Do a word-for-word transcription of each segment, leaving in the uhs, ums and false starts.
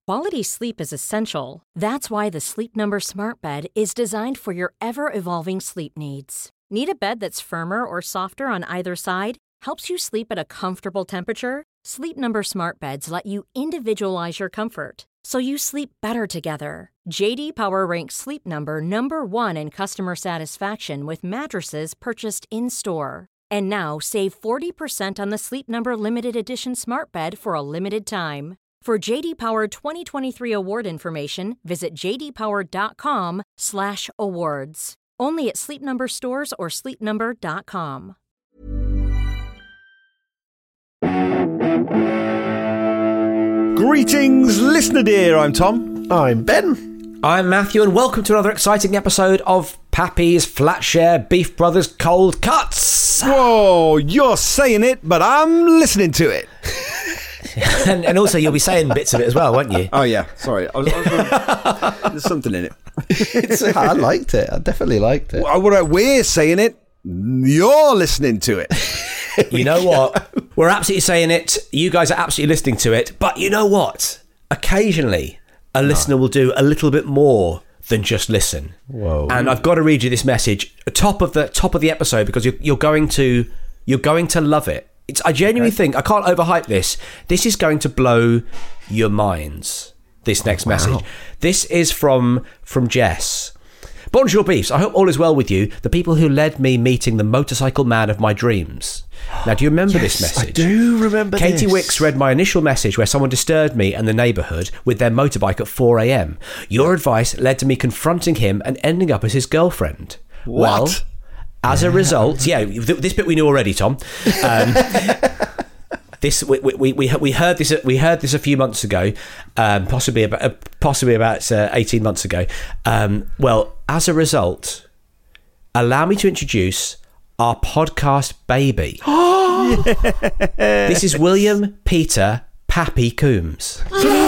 Quality sleep is essential. That's why the Sleep Number Smart Bed is designed for your ever-evolving sleep needs. Need a bed that's firmer or softer on either side? Helps you sleep at a comfortable temperature? Sleep Number Smart Beds let you individualize your comfort, so you sleep better together. J D Power ranks Sleep Number number one in customer satisfaction with mattresses purchased in-store. And now, save forty percent on the Sleep Number Limited Edition Smart Bed for a limited time. For J D Power twenty twenty-three award information, visit j d power dot com slash awards. Only at Sleep Number stores or sleep number dot com. Greetings, listener dear. I'm Tom. I'm Ben. I'm Matthew, and welcome to another exciting episode of Pappy's Flatshare Beef Brothers Cold Cuts. Whoa, you're saying it, but I'm listening to it. and, and also, you'll be saying bits of it as well, won't you? Oh, yeah. Sorry. I was, I was, there's something in it. It's, I liked it. I definitely liked it. Well, we're saying it. You're listening to it. You know what? We're absolutely saying it. You guys are absolutely listening to it. But you know what? Occasionally, a listener will do a little bit more than just listen. Whoa. And I've got to read you this message, top of the top of the episode, because you're, you're going to you're going to love it. It's, I genuinely okay. think, I can't overhype this, this is going to blow your minds, this next oh, wow. message. This is from from Jess. Bonjour Beefs, I hope all is well with you, the people who led me meeting the motorcycle man of my dreams. Now, do you remember yes, this message? I do remember Katie this. Wicks read my initial message where someone disturbed me and the neighbourhood with their motorbike at four a.m. Your advice led to me confronting him and ending up as his girlfriend. What? Well, as a result, yeah, this bit we knew already, Tom. Um, this we, we we we heard this we heard this a few months ago, um, possibly about possibly about uh, eighteen months ago. Um, well, as a result, allow me to introduce our podcast baby. This is William Peter Pappy Coombs.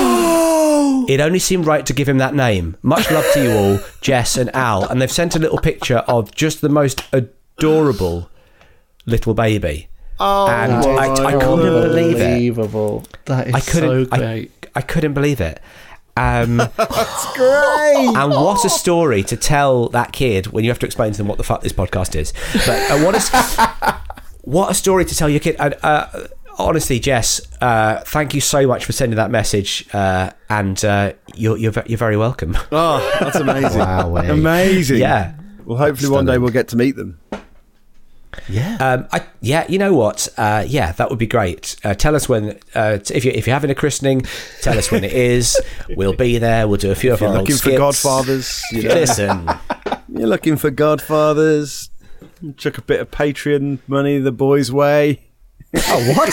It only seemed right to give him that name. Much love to you all, Jess and Al. And they've sent a little picture of just the most adorable little baby. Oh, and I, I couldn't believe it. Unbelievable. That is I couldn't, so great. I, I couldn't believe it. Um, That's great. And what a story to tell that kid when you have to explain to them what the fuck this podcast is. But uh, what, a, what a story to tell your kid. And, uh, honestly, Jess, uh, thank you so much for sending that message, uh, and uh, you're, you're you're very welcome. Oh, that's amazing! Wow, amazing. Yeah. Well, hopefully Stunning. One day we'll get to meet them. Yeah. Um, I, yeah. You know what? Uh, yeah, that would be great. Uh, tell us when. Uh, if you if you're having a christening, tell us when it is. We'll be there. We'll do a few if of our you're old looking skits. for godfathers. You know. Listen, you're looking for godfathers. Chuck a bit of Patreon money the boys' way. Oh, what?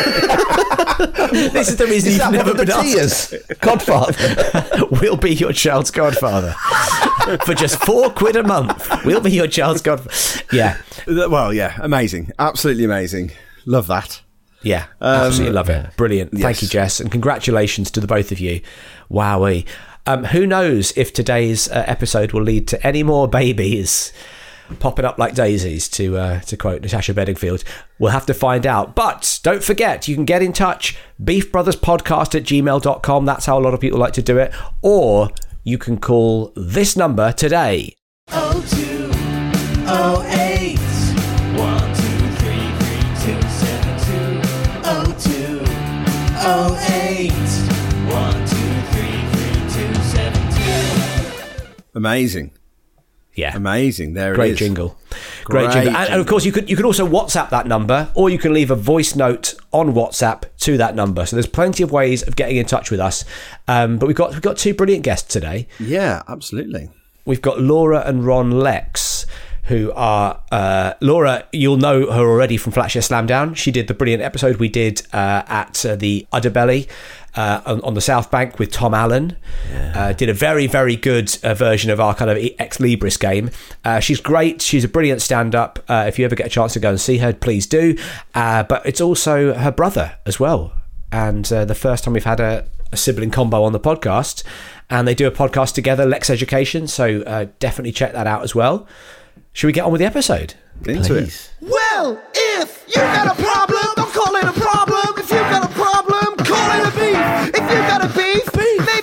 This is the reason is you've never been asked. Godfather. We'll be your child's godfather. For just four quid a month. We'll be your child's godfather. Yeah. Well, yeah. Amazing. Absolutely amazing. Love that. Yeah. Um, absolutely love it. Brilliant. Yes. Thank you, Jess. And congratulations to the both of you. Wowee. Um, who knows if today's uh, episode will lead to any more babies popping up like daisies, to uh, to quote Natasha Bedingfield. We'll have to find out. But don't forget, you can get in touch, beefbrotherspodcast at gmail dot com. That's how a lot of people like to do it. Or you can call this number today. oh two oh eight one two three three two seven two oh two oh eight one two three three two seven two. Amazing. Yeah, amazing. There Great it is. Jingle. Great, Great jingle. jingle. And, and of course, you could you could also WhatsApp that number, or you can leave a voice note on WhatsApp to that number. So there's plenty of ways of getting in touch with us. Um, but we've got we've got two brilliant guests today. Yeah, absolutely. We've got Laura and Ron Lex, who are uh, Laura. You'll know her already from Flatshare Slamdown. She did the brilliant episode we did uh, at uh, the Udderbelly. Uh, on, on the South Bank with Tom Allen. Yeah. Uh, did a very, very good uh, version of our kind of Ex Libris game. Uh, she's great. She's a brilliant stand-up. Uh, if you ever get a chance to go and see her, please do. Uh, but it's also her brother as well. And uh, the first time we've had a, a sibling combo on the podcast. And they do a podcast together, Lex Education. So uh, definitely check that out as well. Should we get on with the episode? Into it. Well, if you got a problem, don't call it a problem. If you got a problem, call it a beef. If you got a beef, beef.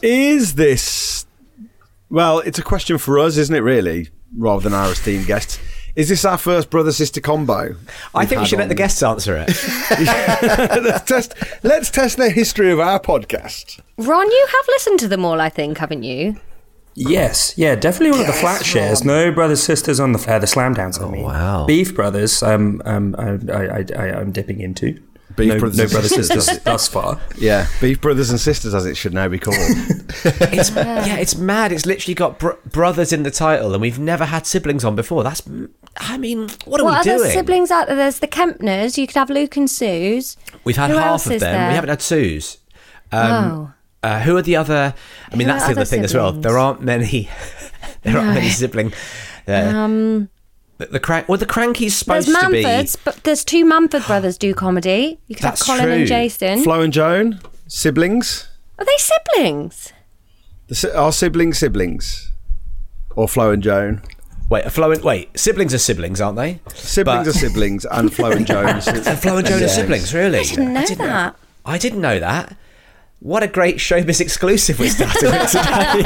Is this... Well, it's a question for us, isn't it, really? Rather than our esteemed guests. Is this our first brother-sister combo? I think we should on... let the guests answer it. let's, test, let's test the history of our podcast. Ron, you have listened to them all, I think, haven't you? Yes, yeah, definitely one yes, of the flat shares. No brothers sisters on the uh, the slam downs. I mean, oh, wow. Beef Brothers. Um, um, I, I, I, I'm dipping into. Beef no, brothers, no and brothers sisters sisters thus far. Yeah, Beef Brothers and Sisters, as it should now be called. It's, yeah, it's mad. It's literally got br- brothers in the title, and we've never had siblings on before. That's, I mean, what are what we are doing? What other siblings out there? There's the Kempners. You could have Luke and Suze. We've had Who half else of is them. there? We haven't had Suze. Um, oh. Uh, who are the other? I mean, Who that's are the other thing siblings? as well. There aren't many. there no. aren't many siblings. Uh, um. The, the crank. Well, the Cranky's supposed there's to be. Manfords, but there's two Manford brothers do comedy. You could That's have Colin true. and Jason. Flo and Joan, siblings. Are they siblings? The, si- are siblings siblings? Or Flo and Joan? Wait, Flo and wait, siblings are siblings, aren't they? Siblings But- are siblings, and Flo and Joan. Are si- And Flo and Joan are siblings, really? I didn't know I didn't that. Know, I didn't know that. What a great Showbiz exclusive we're starting with today.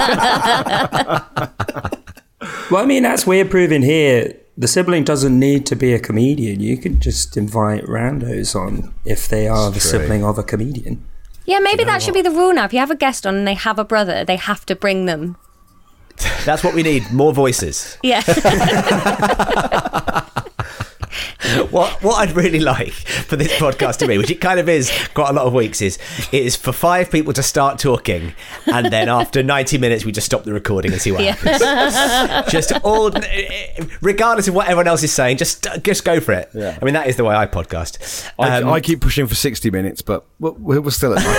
Well, I mean, that's we're proving here. The sibling doesn't need to be a comedian. You could just invite randos on if they are the true. sibling of a comedian. Yeah, maybe that should be the rule now. If you have a guest on and they have a brother, they have to bring them. That's what we need, more voices. Yeah. What what I'd really like for this podcast to be, which it kind of is quite a lot of weeks, is is for five people to start talking, and then after ninety minutes we just stop the recording and see what Yeah. happens. Just all, regardless of what everyone else is saying, just just go for it. Yeah. I mean, that is the way I podcast. I, Um, I keep pushing for sixty minutes, but we're, we're still at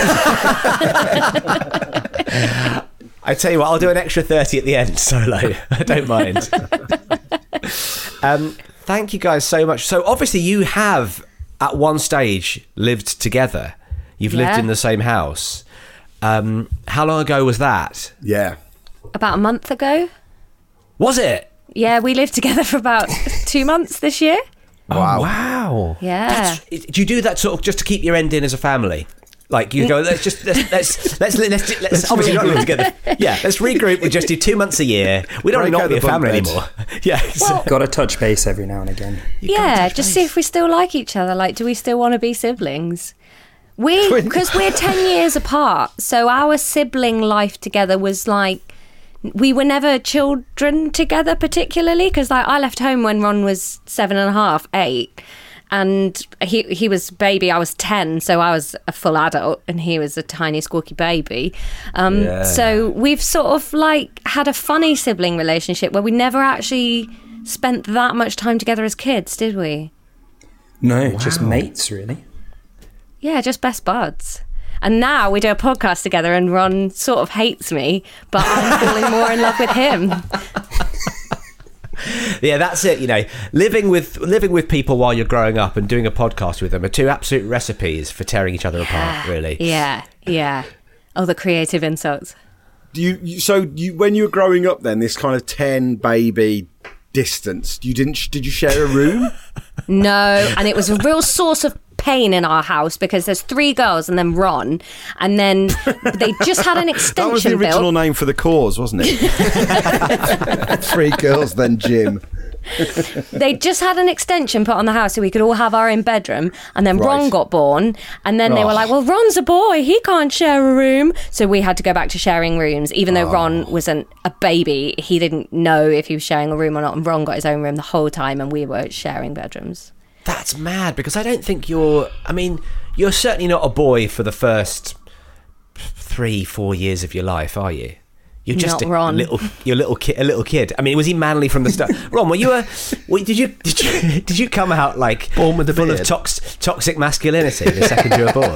ninety. I tell you what, I'll do an extra thirty at the end, solo. I don't mind. um, thank you guys so much. So obviously you have, at one stage, lived together. You've lived Yeah. in the same house. Um, how long ago was that? Yeah. About a month ago. Was it? Yeah, we lived together for about two months this year. Wow. Oh, wow. Yeah. That's, do you do that sort of just to keep your end in as a family? Like you go, let's just let's let's let's, let's, let's obviously not live together. Yeah, let's regroup. We just do two months a year. We don't Break not out be a the bunk family beds. anymore. Yeah. Well, Got to touch base every now and again. yeah, just see if we still like each other. Like, do we still want to be siblings? We, because we're ten years apart, so our sibling life together was like, we were never children together particularly, because like I left home when Ron was seven and a half, eight, and he he was baby. I was ten, so I was a full adult, and he was a tiny squawky baby. Um, Yeah. So we've sort of like had a funny sibling relationship where we never actually spent that much time together as kids, did we? No, just mates, really. Yeah, just best buds. And now we do a podcast together and Ron sort of hates me, but I'm falling more in love with him. Yeah, that's it. You know, living with living with people while you're growing up and doing a podcast with them are two absolute recipes for tearing each other apart. Really. Yeah, yeah. Oh, the creative insults. Do you, you so you when you were growing up then, this kind of ten baby distance, you didn't sh- did you share a room? No, and it was a real source of pain in our house because there's three girls and then Ron, and then they just had an extension That was the original built. name for the cause, wasn't it? Three girls, then Jim. They just had an extension put on the house so we could all have our own bedroom, and then Right. Ron got born, and then they were Oh. like, well, Ron's a boy, he can't share a room, so we had to go back to sharing rooms. Even though Oh. Ron wasn't a baby, he didn't know if he was sharing a room or not, and Ron got his own room the whole time, and we were sharing bedrooms. That's mad because I don't think you're. I mean, you're certainly not a boy for the first three, four years of your life, are you? You're just Not a Ron. little, you're a little kid. A little kid. I mean, was he manly from the start? Ron, were you a? Were, did you did you did you come out like Born with a full of beard. tox, toxic masculinity the second you were born?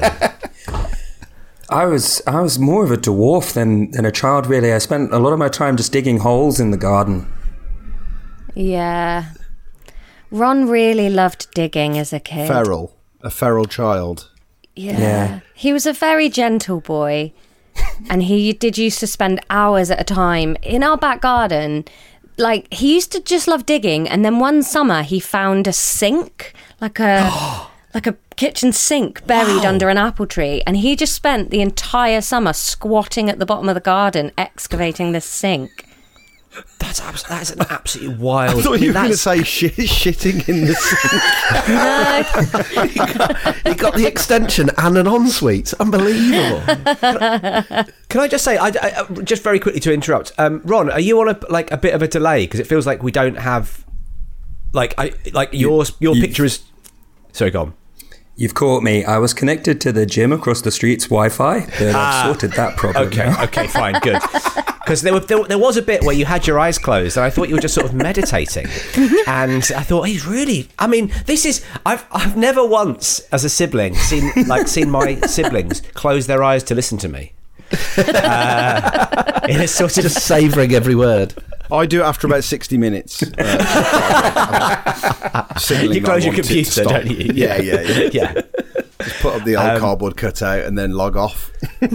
I was I was more of a dwarf than, than a child, really. I spent a lot of my time just digging holes in the garden. Yeah. Ron really loved digging as a kid. Feral, a feral child. Yeah. Yeah. He was a very gentle boy. And he did used to spend hours at a time in our back garden. Like, he used to just love digging. And then one summer he found a sink, like a like a kitchen sink buried Wow. under an apple tree, and he just spent the entire summer squatting at the bottom of the garden excavating this sink. That's abs- that's an absolutely wild. I thought you were going to that's- say shit, shitting in the sink. He got the extension and an ensuite. Unbelievable. Can I just say, I, I, just very quickly to interrupt, um, Ron, are you on a like a bit of a delay because it feels like we don't have like I like your your you- picture is. Sorry, go on. You've caught me. I was connected to the gym across the street's Wi-Fi, but I've sorted that problem. Okay, now. okay, fine, good. Because there, were- there, there was a bit where you had your eyes closed, and I thought you were just sort of meditating. And I thought he's really. I mean, this is. I've I've never once, as a sibling, seen like seen my siblings close their eyes to listen to me. Uh, in a sort of Just savouring every word. I do it after about sixty minutes. Uh, you close your computer, don't you? Yeah, yeah, yeah. yeah. Just put up the old Um, cardboard cutout and then log off.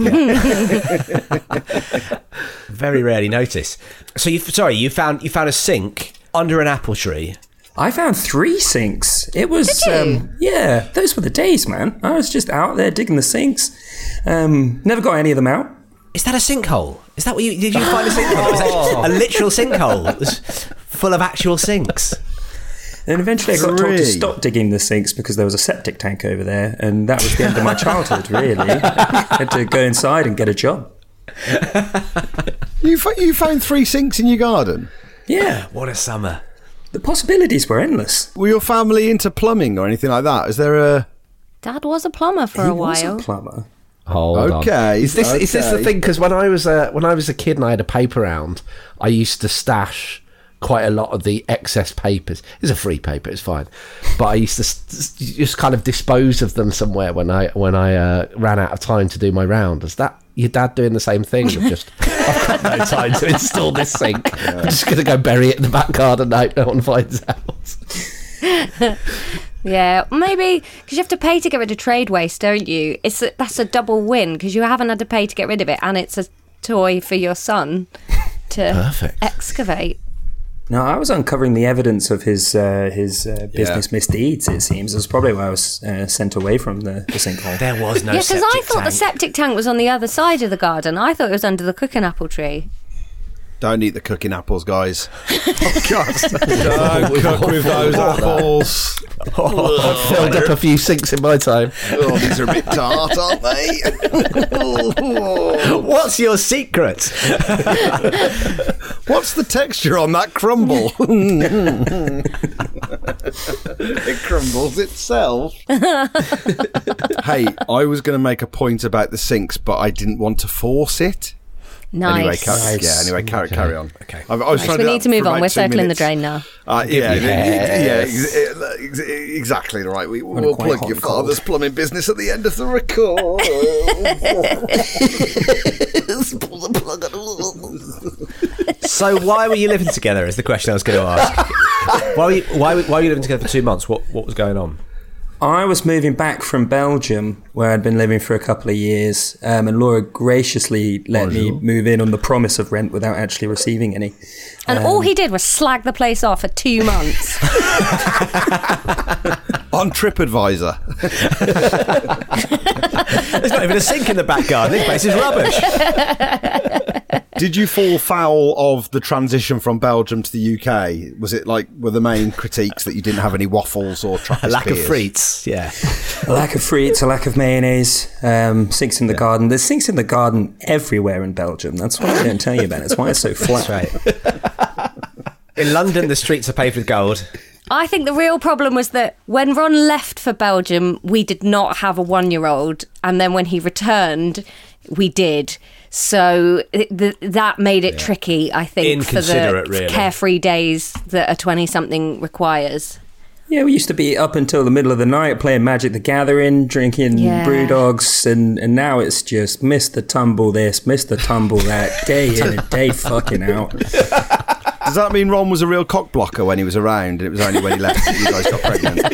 Very rarely notice. So you sorry, you found you found a sink under an apple tree. I found three sinks. It was, Did you? um, yeah, those were the days, man. I was just out there digging the sinks. Um, never got any of them out. Is that a sinkhole? Is that what you did? You find a sinkhole? Is that a literal sinkhole full of actual sinks? And eventually I got told Three. to stop digging the sinks because there was a septic tank over there, and that was the end of my childhood, really. I had to go inside and get a job. You fo- you found three sinks in your garden. Yeah, What a summer! the possibilities were endless. Were your family into plumbing or anything like that? Is there a Dad was a plumber for he a was while. a plumber. Hold on. Okay, Is this is this the okay. thing? Because when I was a when I was a kid and I had a paper round, I used to stash quite a lot of the excess papers. It's a free paper, it's fine, but I used to s- just kind of dispose of them somewhere when I when I uh, ran out of time to do my round. Is that your dad doing the same thing? Of just I've got no time to install this sink. I'm just gonna go bury it in the back garden and hope no one finds out. Yeah, maybe because you have to pay to get rid of trade waste, don't you? It's a, that's a double win because you haven't had to pay to get rid of it, and it's a toy for your son to Perfect. excavate. No, I was uncovering the evidence of his uh, his uh, business Yeah. misdeeds, it seems. That's probably why I was uh, sent away from the, the sinkhole. There was no. Yeah, because I septic thought the tank. septic tank was on the other side of the garden. I thought it was under the cooking apple tree. Don't eat the cooking apples, guys. Oh, God. Don't cook with those apples. I've filled up a few sinks in my time. Oh, these are a bit tart, aren't they? What's your secret? What's the texture on that crumble? It crumbles itself. Hey, I was going to make a point about the sinks, but I didn't want to force it. Nice. Anyway, carry, Nice. yeah. Anyway, carry, carry on. Okay. I, I was Nice, trying we to need to move for on. about We're two circling minutes. the drain now. Uh, yeah, yeah, Yes. ex- ex- exactly right. We, When we'll it's quite plug hot your and cold. father's plumbing business at the end of the record. So why were you living together? Is the question I was going to ask. Why were you, why, were- why were you living together for two months? What what was going on? I was moving back from Belgium, where I'd been living for a couple of years, um, and Laura graciously let me move in on the promise of rent without actually receiving any. And all he did was slag the place off for two months. On TripAdvisor. There's not even a sink in the back garden. This place is rubbish. Did you fall foul of the transition from Belgium to the U K? Was it like, were the main critiques that you didn't have any waffles or A Trappist lack of beers? frites. Yeah. A lack of frites, a lack of mayonnaise, um, sinks in the garden. There's sinks in the garden everywhere in Belgium. That's what I don't tell you about. It's why it's so flat. That's right. In London, the streets are paved with gold. I think the real problem was that when Ron left for Belgium, we did not have a one-year-old, and then when he returned, we did. So it, th- that made it tricky, I think, for the Inconsiderate, really. carefree days that a twenty-something requires. Yeah, we used to be up until the middle of the night playing Magic the Gathering, drinking Yeah. brew dogs, and, and now it's just Mister Tumble this, Mister Tumble that, day in and day fucking out. Does that mean Ron was a real cock blocker when he was around and it was only when he left that you guys got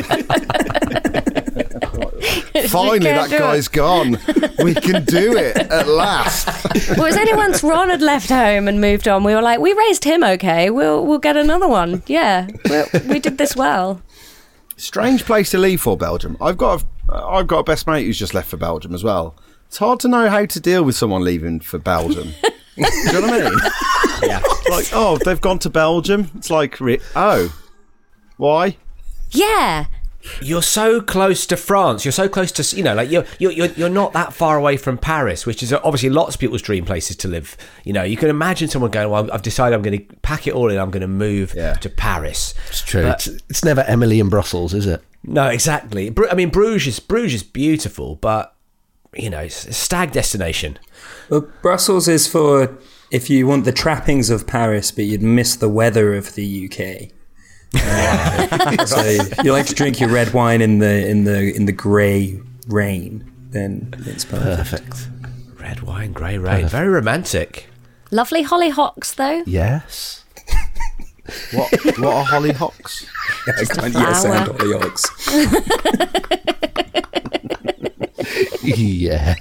pregnant? Finally, that can't do guy's gone. We can do it at last. Well, it was only once Ron had left home and moved on, we were like, we raised him okay, we'll we'll get another one. Yeah, we we did this well. Strange place to leave for Belgium. I've got a, I've got a best mate who's just left for Belgium as well. It's hard to know how to deal with someone leaving for Belgium. Do you know what I mean? Yeah. Like, oh, they've gone to Belgium. It's like, re- oh, why? Yeah. You're so close to France. You're so close to, you know, like you're you're you're you're not that far away from Paris, which is obviously lots of people's dream places to live. You know, you can imagine someone going, "Well, I've decided I'm going to pack it all in. I'm going to move Yeah. to Paris." It's true. But- It's, it's never Emily in Brussels, is it? No, exactly. Bru- I mean, Bruges is Bruges is beautiful, but you know, it's a stag destination. Well, Brussels is for if you want the trappings of Paris, but you'd miss the weather of the U K. Uh, so if you like to drink your red wine in the in the in the grey rain, then it's perfect. Perfect. Red wine, grey rain, very romantic. Lovely hollyhocks, though. Yes. What what are hollyhocks? I can't yes Flower. and Hollyoaks. Yes.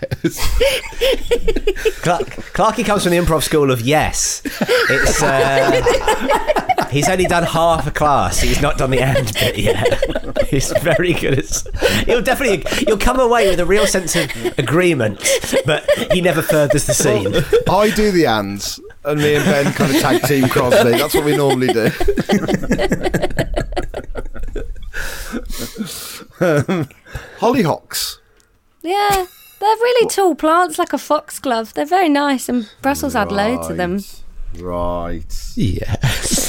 Clark, Clarky comes from the improv school of yes. It's uh, he's only done half a class. He's not done the and bit yet. He's very good at. He'll definitely. You'll come away with a real sense of agreement, but he never furthers the scene. I do the ands, and me and Ben kind of tag team Crosby. That's what we normally do. um, hollyhocks. Yeah. They're really tall plants, like a foxglove. They're very nice, and Brussels had loads of them. Right. Yes.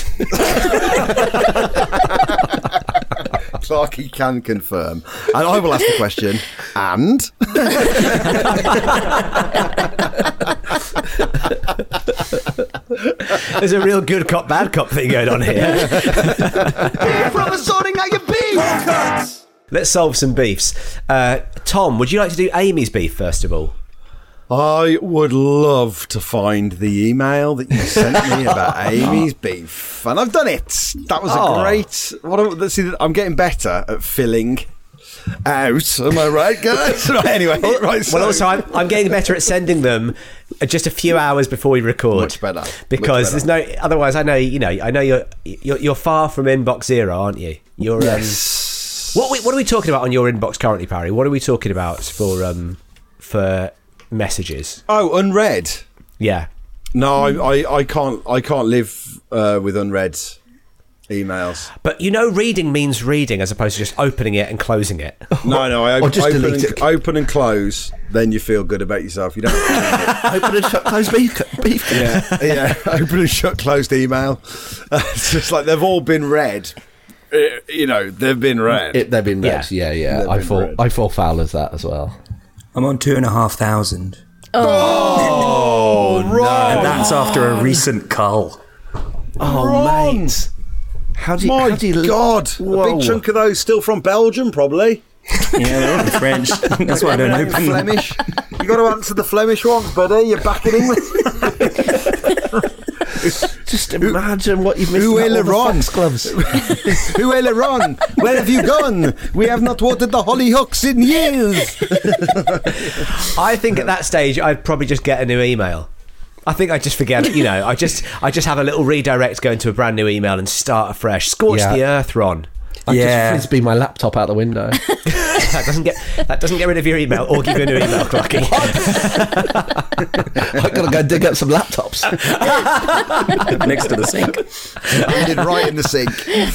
Clarky can confirm. And I will ask the question, and? There's a real good cop, bad cop thing going on here. From sorting out your beef. Let's solve some beefs. Uh, Tom, would you like to do Amy's beef first of all? I would love to find the email that you sent me about Amy's beef, and I've done it. That was Oh. a great. What? A, see, I'm getting better at filling out. Am I right, guys? Right, anyway, right. So, Well, also, I'm, I'm getting better at sending them just a few hours before we record. Much better. Because Much there's no. Otherwise, I know you know. I know you're you're, you're far from inbox zero, aren't you? You're. yes. Um, what we, what are we talking about on your inbox currently, Parry? What are we talking about for um for messages? Oh, unread. Yeah. No, I, I, I can't. I can't live uh, with unread emails. But you know, reading means reading as opposed to just opening it and closing it. No, no. I Or open, just open, delete and, it. open and close. Then you feel good about yourself. You don't. Have to read it. Open and shut close beef. beef. Yeah, yeah. Open and shut closed email. Uh, it's just like they've all been read. Uh, you know, they've been read. It, they've been read. Yeah, yeah. They've I been fall. read. I fall foul of that as well. I'm on two and a half thousand. oh, right. And that's after a recent cull. Oh, Wrong. mate. How do you? My how do you, God, Whoa. a big chunk of those still from Belgium, probably. Yeah, they're all in French. That's why I don't open them. Flemish. You got to answer the Flemish ones, buddy. You're back in English. Just imagine what you've missed. Who about all the aileron? foxgloves. Who aileron? Where have you gone? We have not watered the hollyhocks in years. I think at that stage I'd probably just get a new email. I think I just forget, you know, I just I just have a little redirect, go into a brand new email and start afresh. Scorch Yeah. the earth, Ron. I Yeah. just frisbee my laptop out the window. That doesn't get that doesn't get rid of your email or give you a new email, Clarky. I gotta go dig up some laptops. Next to the sink. Landed right in the sink.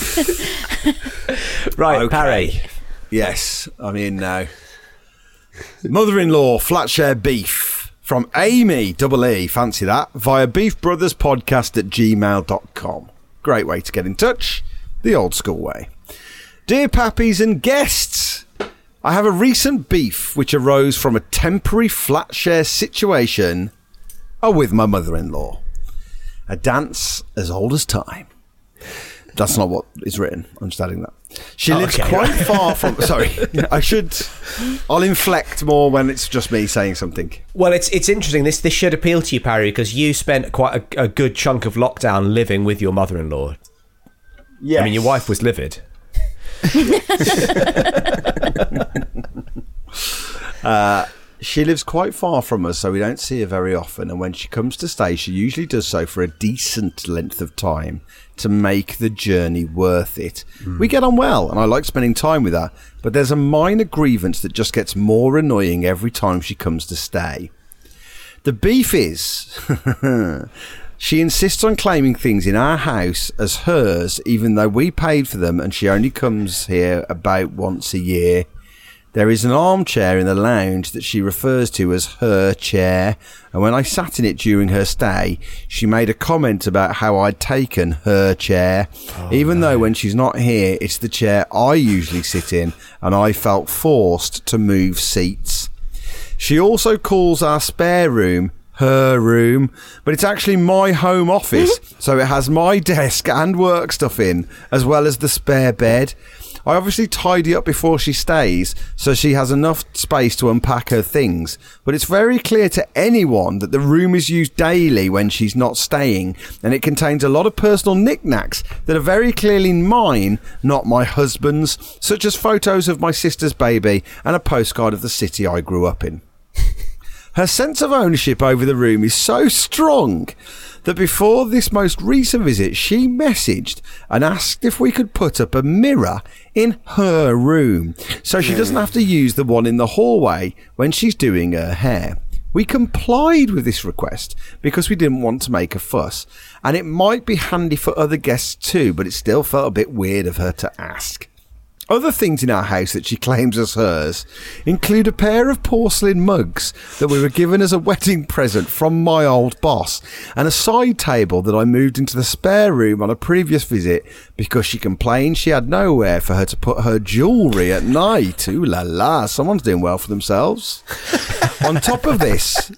Right, Okay. Parry. Yes, I'm in now. Mother-in-law flat share beef from Amy double E, fancy that, via beefbrotherspodcast at gmail dot com. Great way to get in touch, the old school way. Dear Pappies and guests, I have a recent beef which arose from a temporary flat share situation uh, with my mother-in-law. A dance as old as time. That's not what is written. I'm just adding that. She Oh, lives okay. quite far from... Sorry, I should... I'll inflect more when it's just me saying something. Well, it's it's interesting. This this should appeal to you, Parry, because you spent quite a, a good chunk of lockdown living with your mother-in-law. Yes. I mean, your wife was livid. Uh, She lives quite far from us, so we don't see her very often. And when she comes to stay, she usually does so for a decent length of time to make the journey worth it. Mm. We get on well, and I like spending time with her. But there's a minor grievance that just gets more annoying every time she comes to stay. The beef is... She insists on claiming things in our house as hers, even though we paid for them, and she only comes here about once a year. There is an armchair in the lounge that she refers to as her chair, and when I sat in it during her stay, she made a comment about how I'd taken her chair, oh, even no. though when she's not here, it's the chair I usually sit in, and I felt forced to move seats. She also calls our spare room her room, but it's actually my home office, so it has my desk and work stuff in, as well as the spare bed. I obviously tidy up before she stays, so she has enough space to unpack her things, but it's very clear to anyone that the room is used daily when she's not staying, and it contains a lot of personal knickknacks that are very clearly mine, not my husband's, such as photos of my sister's baby and a postcard of the city I grew up in. Her sense of ownership over the room is so strong that before this most recent visit, she messaged and asked if we could put up a mirror in her room so she doesn't have to use the one in the hallway when she's doing her hair. We complied with this request because we didn't want to make a fuss, and it might be handy for other guests too, but it still felt a bit weird of her to ask. Other things in our house that she claims as hers include a pair of porcelain mugs that we were given as a wedding present from my old boss, and a side table that I moved into the spare room on a previous visit because she complained she had nowhere for her to put her jewellery at night. Ooh la la, someone's doing well for themselves. On top of this...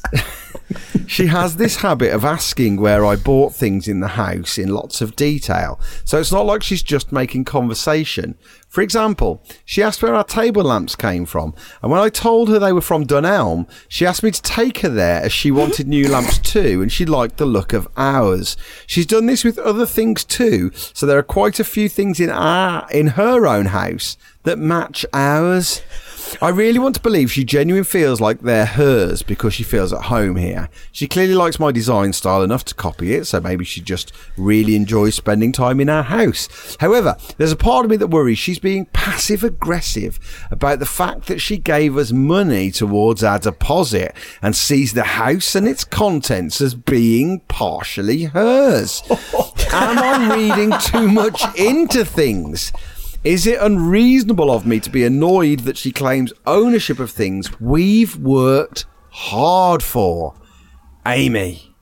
She has this habit of asking where I bought things in the house in lots of detail, so it's not like she's just making conversation. For example, she asked where our table lamps came from, and when I told her they were from Dunelm, she asked me to take her there as she wanted new lamps too, and she liked the look of ours. She's done this with other things too, so there are quite a few things in our in her own house that match ours. I really want to believe she genuinely feels like they're hers because she feels at home here. She clearly likes my design style enough to copy it, so maybe she just really enjoys spending time in our house. However, there's a part of me that worries she's being passive-aggressive about the fact that she gave us money towards our deposit and sees the house and its contents as being partially hers. Am I reading too much into things? Is it unreasonable of me to be annoyed that she claims ownership of things we've worked hard for? Amy.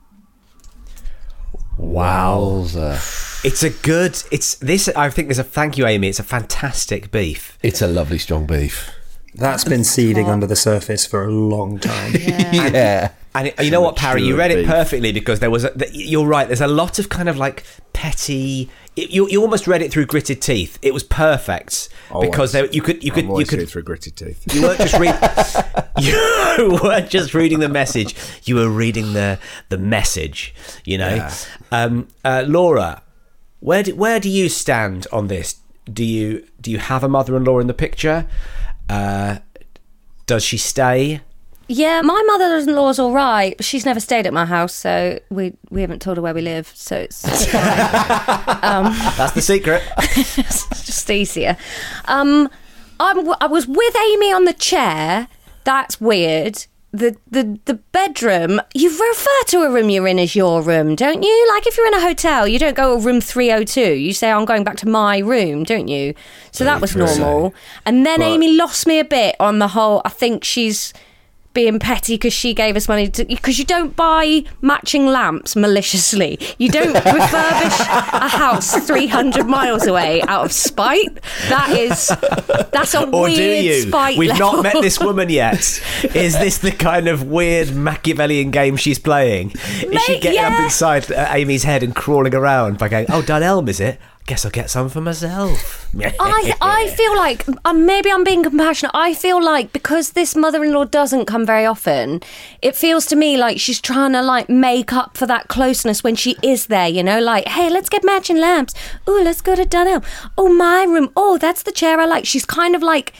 Wowza. It's a good, it's this, I think there's a, thank you Amy, it's a fantastic beef. It's a lovely strong beef. That's been seeding under the surface for a long time. Yeah. Yeah. And it, you know what, Parry, you read it perfectly because there was, a, you're right, there's a lot of kind of like petty, it, you you almost read it through gritted teeth. It was perfect Always. because there, you could, you could, you you could, through gritted teeth. you weren't just reading, you weren't just reading the message, you were reading the, the message, you know. Yeah. Um, uh, Laura, where do, where do you stand on this? Do you, do you have a mother-in-law in the picture? Uh, does she stay? Yeah, my mother-in-law's all right. She's never stayed at my house, so we we haven't told her where we live. So it's um, That's the secret. it's just easier. Um, I'm, I was with Amy on the chair. That's weird. The, the the bedroom, you refer to a room you're in as your room, don't you? Like if you're in a hotel, you don't go to room three oh two. You say, I'm going back to my room, don't you? So that was normal. And then But- Amy lost me a bit on the whole, I think she's being petty because she gave us money to, because you don't buy matching lamps maliciously. You don't refurbish a house three hundred miles away out of spite. That is, that's a Or weird do you? spite We've level. not met this woman yet. Is this the kind of weird Machiavellian game she's playing? Is she Mate, getting up yeah. inside uh, Amy's head and crawling around by going, oh, Dunelm, is it? Guess I'll get some for myself. I I feel like um, maybe I'm being compassionate. I feel like because this mother-in-law doesn't come very often, it feels to me like she's trying to like make up for that closeness when she is there. You know, like, hey, let's get matching lamps. Oh, let's go to Dunelm. Oh, my room. Oh, that's the chair I like. She's kind of like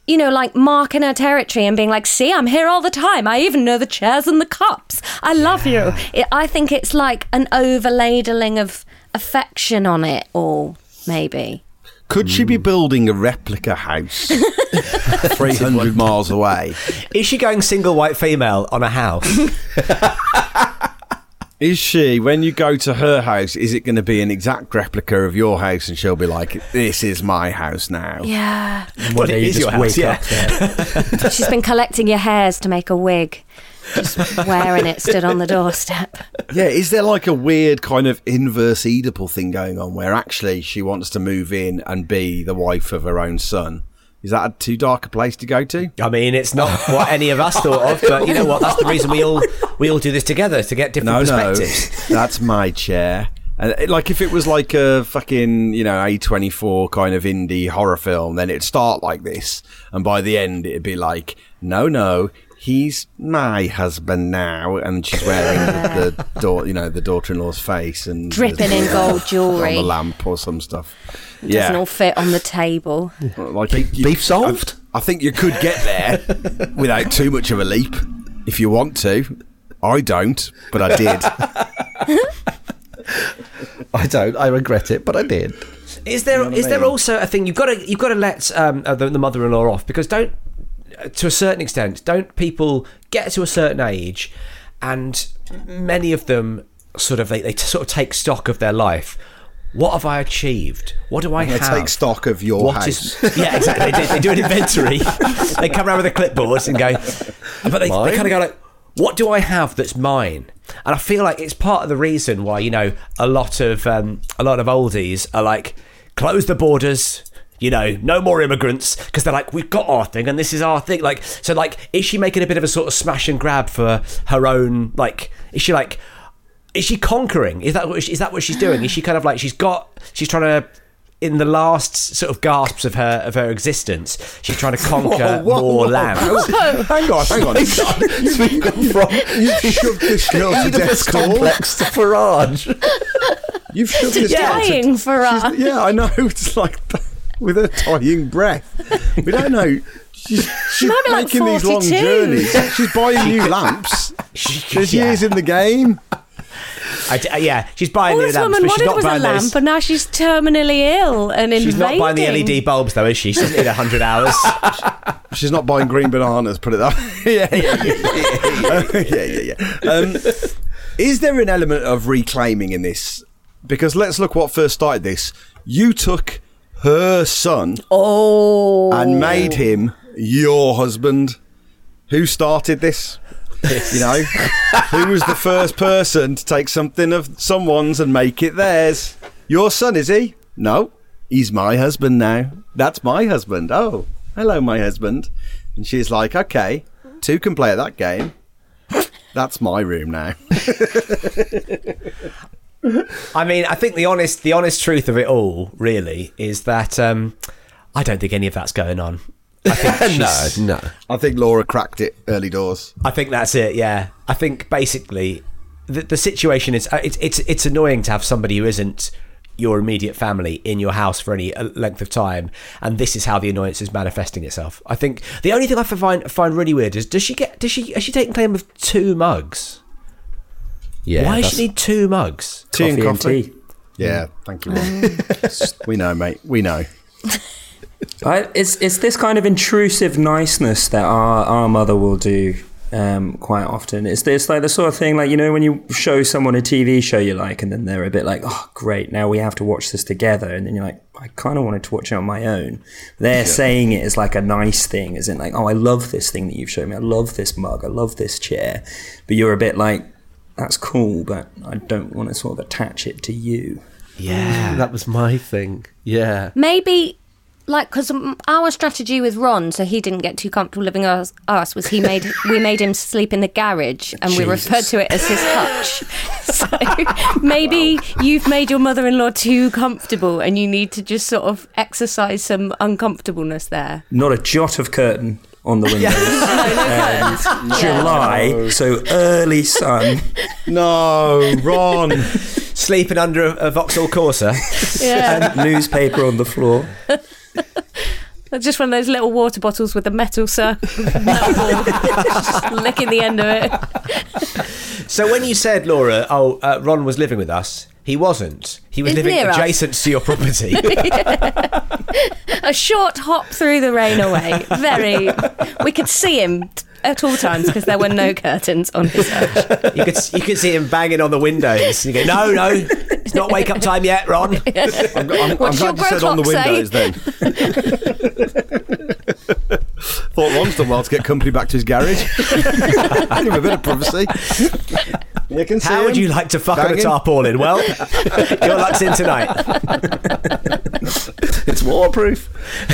you know, like marking her territory and being like, see, I'm here all the time. I even know the chairs and the cups. I love you. It, I think it's like an over-ladling of affection on it all, maybe. Could she be building a replica house three hundred miles away? Is she going single white female on a house? Is she, when you go to her house, is it going to be an exact replica of your house and she'll be like, this is my house now? Yeah. Well, it is your house, yeah. She's been collecting your hairs to make a wig. Just wearing it stood on the doorstep. Yeah, is there like a weird kind of inverse Oedipal thing going on where actually she wants to move in and be the wife of her own son? Is that a too dark a place to go to? I mean, it's not what any of us thought of, but you know what? That's the reason we all we all do this together, to get different No, perspectives. no, that's my chair. And it- like if it was like a fucking, you know, A twenty-four kind of indie horror film, then it'd start like this, and by the end it'd be like, no, no, he's my husband now, and she's wearing the, the daughter, you know, the daughter-in-law's face and Dripping in gold jewellery. on the lamp or some stuff. It doesn't all fit on the table. Like you- Beef solved? I, I think you could get there without too much of a leap if you want to. I don't, but I did. I don't. I regret it, but I did. Is there You know what is I there mean? also a thing you've got to you've got to let um, uh, the, the mother-in-law off, because don't to a certain extent don't people get to a certain age, and many of them sort of they, they sort of take stock of their life. What have I achieved? What do I I'm gonna have? take stock of your What house. is- yeah, exactly. They do, they do an inventory. They come around with a clipboard and go, but they, they Mine? kind of go like, what do I have that's mine? And I feel like it's part of the reason why, you know, a lot of um, a lot of oldies are like, close the borders, you know, no more immigrants, because they're like, we've got our thing and this is our thing. Like, so like, is she making a bit of a sort of smash and grab for her own? Like, is she like, is she conquering? Is that what she, is that what she's doing? Is she kind of like she's got she's trying to, in the last sort of gasps of her of her existence, she's trying to conquer Whoa, whoa, more whoa, land. whoa. Hang on, hang on. We've gone from You've shoved this girl to Oedipus death's door. complex to Farage. You've shoved this girl to Dying for She's- us. Yeah, I know. It's like with her dying breath. We don't know. She's, she's might be like making these long forty-two. journeys. She's buying new lamps. There's Yeah. years in the game. I d- uh, yeah, she's buying Oh, new this lamps, woman but she's wanted not was a buying lamp, those. and now she's terminally ill and invading. She's not buying the L E D bulbs, though, is she? She doesn't need a hundred hours. She's not buying green bananas. Put it that way. yeah, yeah, yeah, yeah, yeah. yeah. Um, is there an element of reclaiming in this? Because let's look what first started this. You took her son Oh. and made him your husband. Who started this? You know, who was the first person to take something of someone's and make it theirs? Your son, is he? No, he's my husband now. That's my husband. Oh, hello, my husband. And she's like, okay, two can play at that game. That's my room now. I mean, I think the honest, the honest truth of it all, really, is that um, I don't think any of that's going on. I think No, she's- no. I think Laura cracked it early doors. I think that's it. Yeah, I think basically the, the situation is uh, it's it's it's annoying to have somebody who isn't your immediate family in your house for any uh, length of time, and this is how the annoyance is manifesting itself. I think the only thing I find find really weird is does she get does she has she taken claim of two mugs? Yeah. Why does that's- she need two mugs? Tea and Coffee and coffee. tea. Yeah, thank you. Mum. We know, mate. We know. I, it's it's this kind of intrusive niceness that our, our mother will do um, quite often. It's this like the sort of thing like, you know, when you show someone a T V show you like, and then they're a bit like, oh great, now we have to watch this together, and then you're like, I kind of wanted to watch it on my own. They're yeah. saying it as like a nice thing, as in like, oh, I love this thing that you've shown me, I love this mug, I love this chair, but you're a bit like, that's cool, but I don't want to sort of attach it to you. Yeah, that was my thing. Yeah. Maybe, like, because our strategy with Ron, so he didn't get too comfortable living with us, us was he made we made him sleep in the garage, and we Jesus. referred to it as his hutch. So maybe you've made your mother-in-law too comfortable, and you need to just sort of exercise some uncomfortableness there. Not a jot of curtain on the windows. No, no curtains. July, so early sun. No, Ron. sleeping under a, a Vauxhall Corsa. Yeah. And newspaper on the floor. Just one of those little water bottles with a metal circle, metal ball, just licking the end of it. So when you said, Laura, oh, uh, Ron was living with us, he wasn't. He was It's living near us. adjacent to your property. A short hop through the rain away. Very. We could see him at all times because there were no curtains on his house. You could you could see him banging on the windows. You go, no, no, it's not wake up time yet, Ron. I'm, I'm, I'm What's your glad you said on the grow windows then. Thought Ron's done well to get company back to his garage. Give him a bit of privacy. You can see How would him you like to fuck on a banging. tarpaulin? Well, your luck's in tonight. It's waterproof.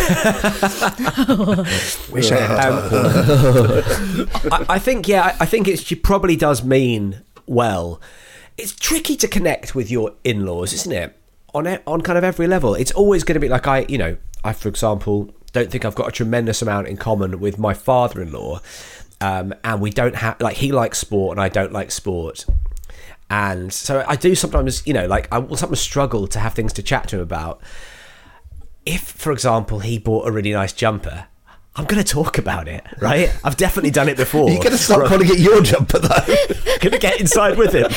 Wish I had um, I, I think, yeah, I, I think it's, she probably does mean well. It's tricky to connect with your in-laws, isn't it? On e- on kind of every level. It's always going to be like, I, you know, I, for example, don't think I've got a tremendous amount in common with my father-in-law. Um, and we don't have, like, he likes sport and I don't like sport. And so I do sometimes, you know, like, I will sometimes struggle to have things to chat to him about. If, for example, he bought a really nice jumper, I'm going to talk about it, right? I've definitely done it before. You're going to stop calling it your jumper, though. Going to get inside with him.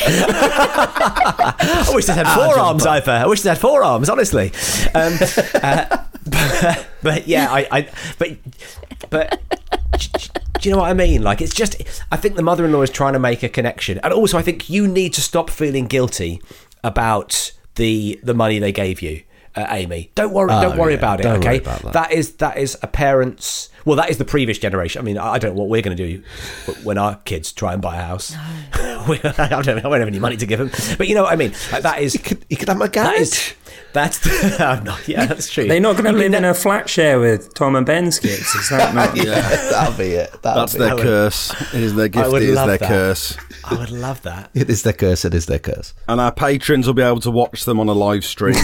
I wish they had forearms, Ivor. I wish they had forearms, honestly. Um, uh, but, but yeah, I, I but but do you know what I mean? Like, it's just, I think the mother-in-law is trying to make a connection, and also I think you need to stop feeling guilty about the the money they gave you. Uh, Amy, don't worry. Oh, don't worry yeah, about it. don't Okay, worry about that. that is that is a parent's. Well, that is the previous generation. I mean, I I don't know what we're going to do when our kids try and buy a house. We- I don't know. I won't have any money to give them. But you know what I mean. Like, that is. You could, you could have my That garage. is. That's. The, I'm not, yeah, that's true. They're not going to You live can in a flat share with Tom and Ben's kids. Is that not? Yeah, that'll be it. That'll That's be their it. curse. It is their gift. would It is love their that. curse. I would love that. It is their curse. It is their curse. And our patrons will be able to watch them on a live stream.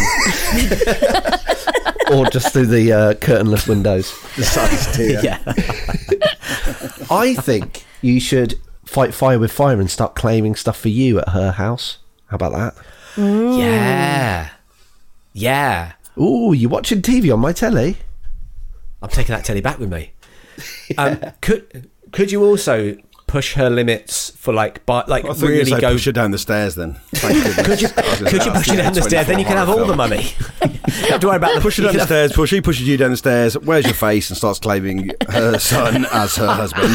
Or just through the uh, curtainless windows. The sun's tear. Yeah. I think you should fight fire with fire and start claiming stuff for you at her house. How about that? Yeah. Yeah. Ooh, you're watching T V on my telly? I'm taking that telly back with me. Um, could could you also push her limits for like, but like I think you really say go? push her down the stairs then. Thank goodness. Could you could you push her down the stairs? Then you can have all the money. You don't have to worry about the Push her down the stairs, push, she pushes you down the stairs, wears your face and starts claiming her son as her husband.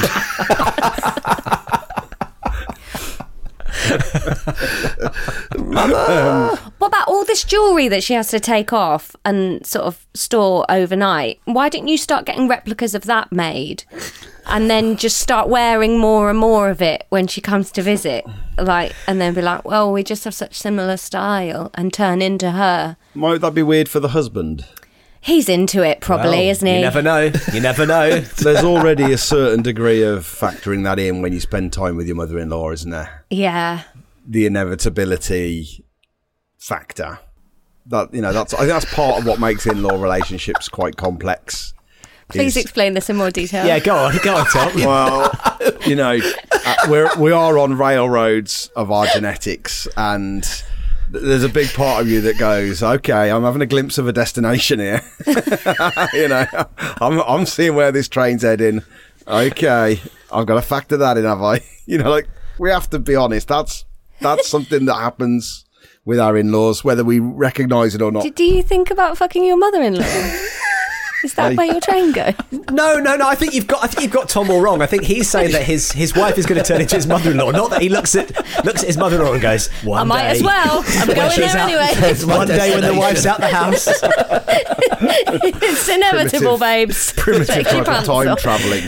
What about all this jewellery that she has to take off and sort of store overnight? Why don't you start getting replicas of that made? And then just start wearing more and more of it when she comes to visit. Like, and then be like, well, we just have such similar style, and turn into her. Might that be weird for the husband? He's into it, probably, Well, isn't he? You never know. You never know. There's already a certain degree of factoring that in when you spend time with your mother-in-law, isn't there? Yeah. The inevitability factor. That, you know, that's I think that's part of what makes in-law relationships quite complex. Please is- explain this in more detail. Yeah, go on, go on, Tom. Well, you know, uh, we're we are on railroads of our genetics, and th- there's a big part of you that goes, okay, I'm having a glimpse of a destination here. You know, I'm I'm seeing where this train's heading. Okay, I've got to factor that in, have I? You know, like, we have to be honest. That's that's something that happens with our in-laws, whether we recognise it or not. Do, do you think about fucking your mother-in-law? Is that I- where your train goes? No, no, no. I think you've got. I think you've got Tom all wrong. I think he's saying that his, his wife is going to turn into his mother-in-law. Not that he looks at looks at his mother-in-law and goes, "One I might day, as well. I'm when going she's there out- anyway. One day when the wife's out the house." It's inevitable, babes. Primitive Take your type of pants time off. travelling.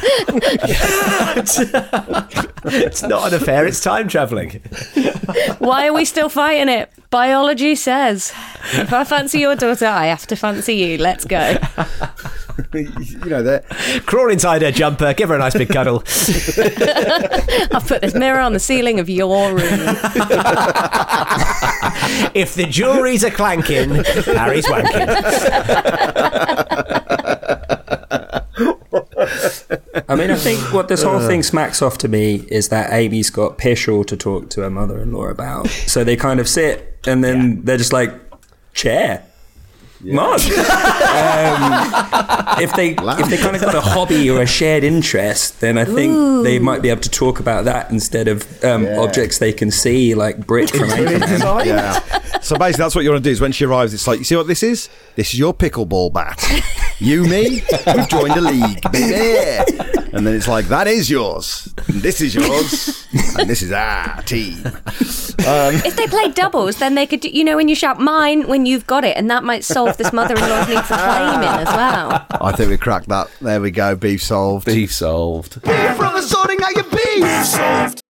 It's not an affair. It's time travelling. Why are we still fighting it? Biology says, if I fancy your daughter, I have to fancy you. Let's go. You know, they're Crawl inside her jumper. Give her a nice big cuddle. I've put this mirror on the ceiling of your room. If the jewelries are clanking, Harry's wanking. I mean, I think what this whole thing smacks off to me is that Amy's got piss all to talk to her mother-in-law about. So they kind of sit, and then they're just like, chair. Mark. um, if they if they kind of got a hobby or a shared interest, then I think Ooh. they might be able to talk about that instead of um, Yeah. objects they can see, like Brit from Anchorman. Yeah. So basically, that's what you want to do. Is when she arrives, it's like, you see what this is? This is your pickleball bat. You, me, we've joined a league, baby. And then it's like, that is yours. And this is yours. And this is our team. If they played doubles, then they could, do, you know, when you shout mine when you've got it, and that might solve this mother-in-law's need for claiming as well. I think we cracked that. There we go. Beef solved. Beef solved. Brother sorting out your beef.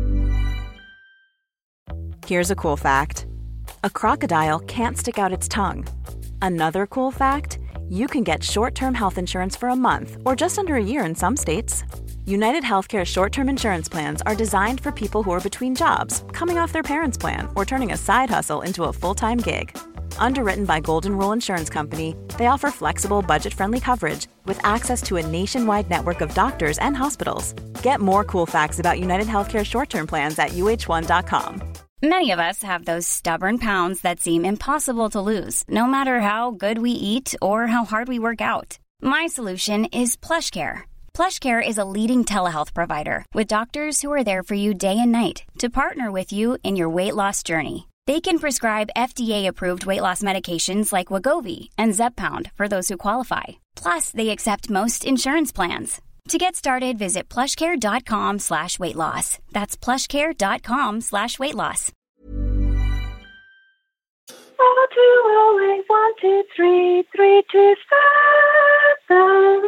Here's a cool fact. A crocodile can't stick out its tongue. Another cool fact, you can get short-term health insurance for a month or just under a year in some states. United Healthcare short-term insurance plans are designed for people who are between jobs, coming off their parents' plan, or turning a side hustle into a full-time gig. Underwritten by Golden Rule Insurance Company, they offer flexible, budget-friendly coverage with access to a nationwide network of doctors and hospitals. Get more cool facts about United Healthcare short-term plans at U H one dot com. Many of us have those stubborn pounds that seem impossible to lose, no matter how good we eat or how hard we work out. My solution is PlushCare. PlushCare is a leading telehealth provider with doctors who are there for you day and night to partner with you in your weight loss journey. They can prescribe F D A-approved weight loss medications like Wegovy and Zepbound for those who qualify. Plus, they accept most insurance plans. To get started, visit plushcare.com slash weight loss. That's plushcare.com slash weight loss. Oh, two, oh, eight, one, two, three, three, two, seven,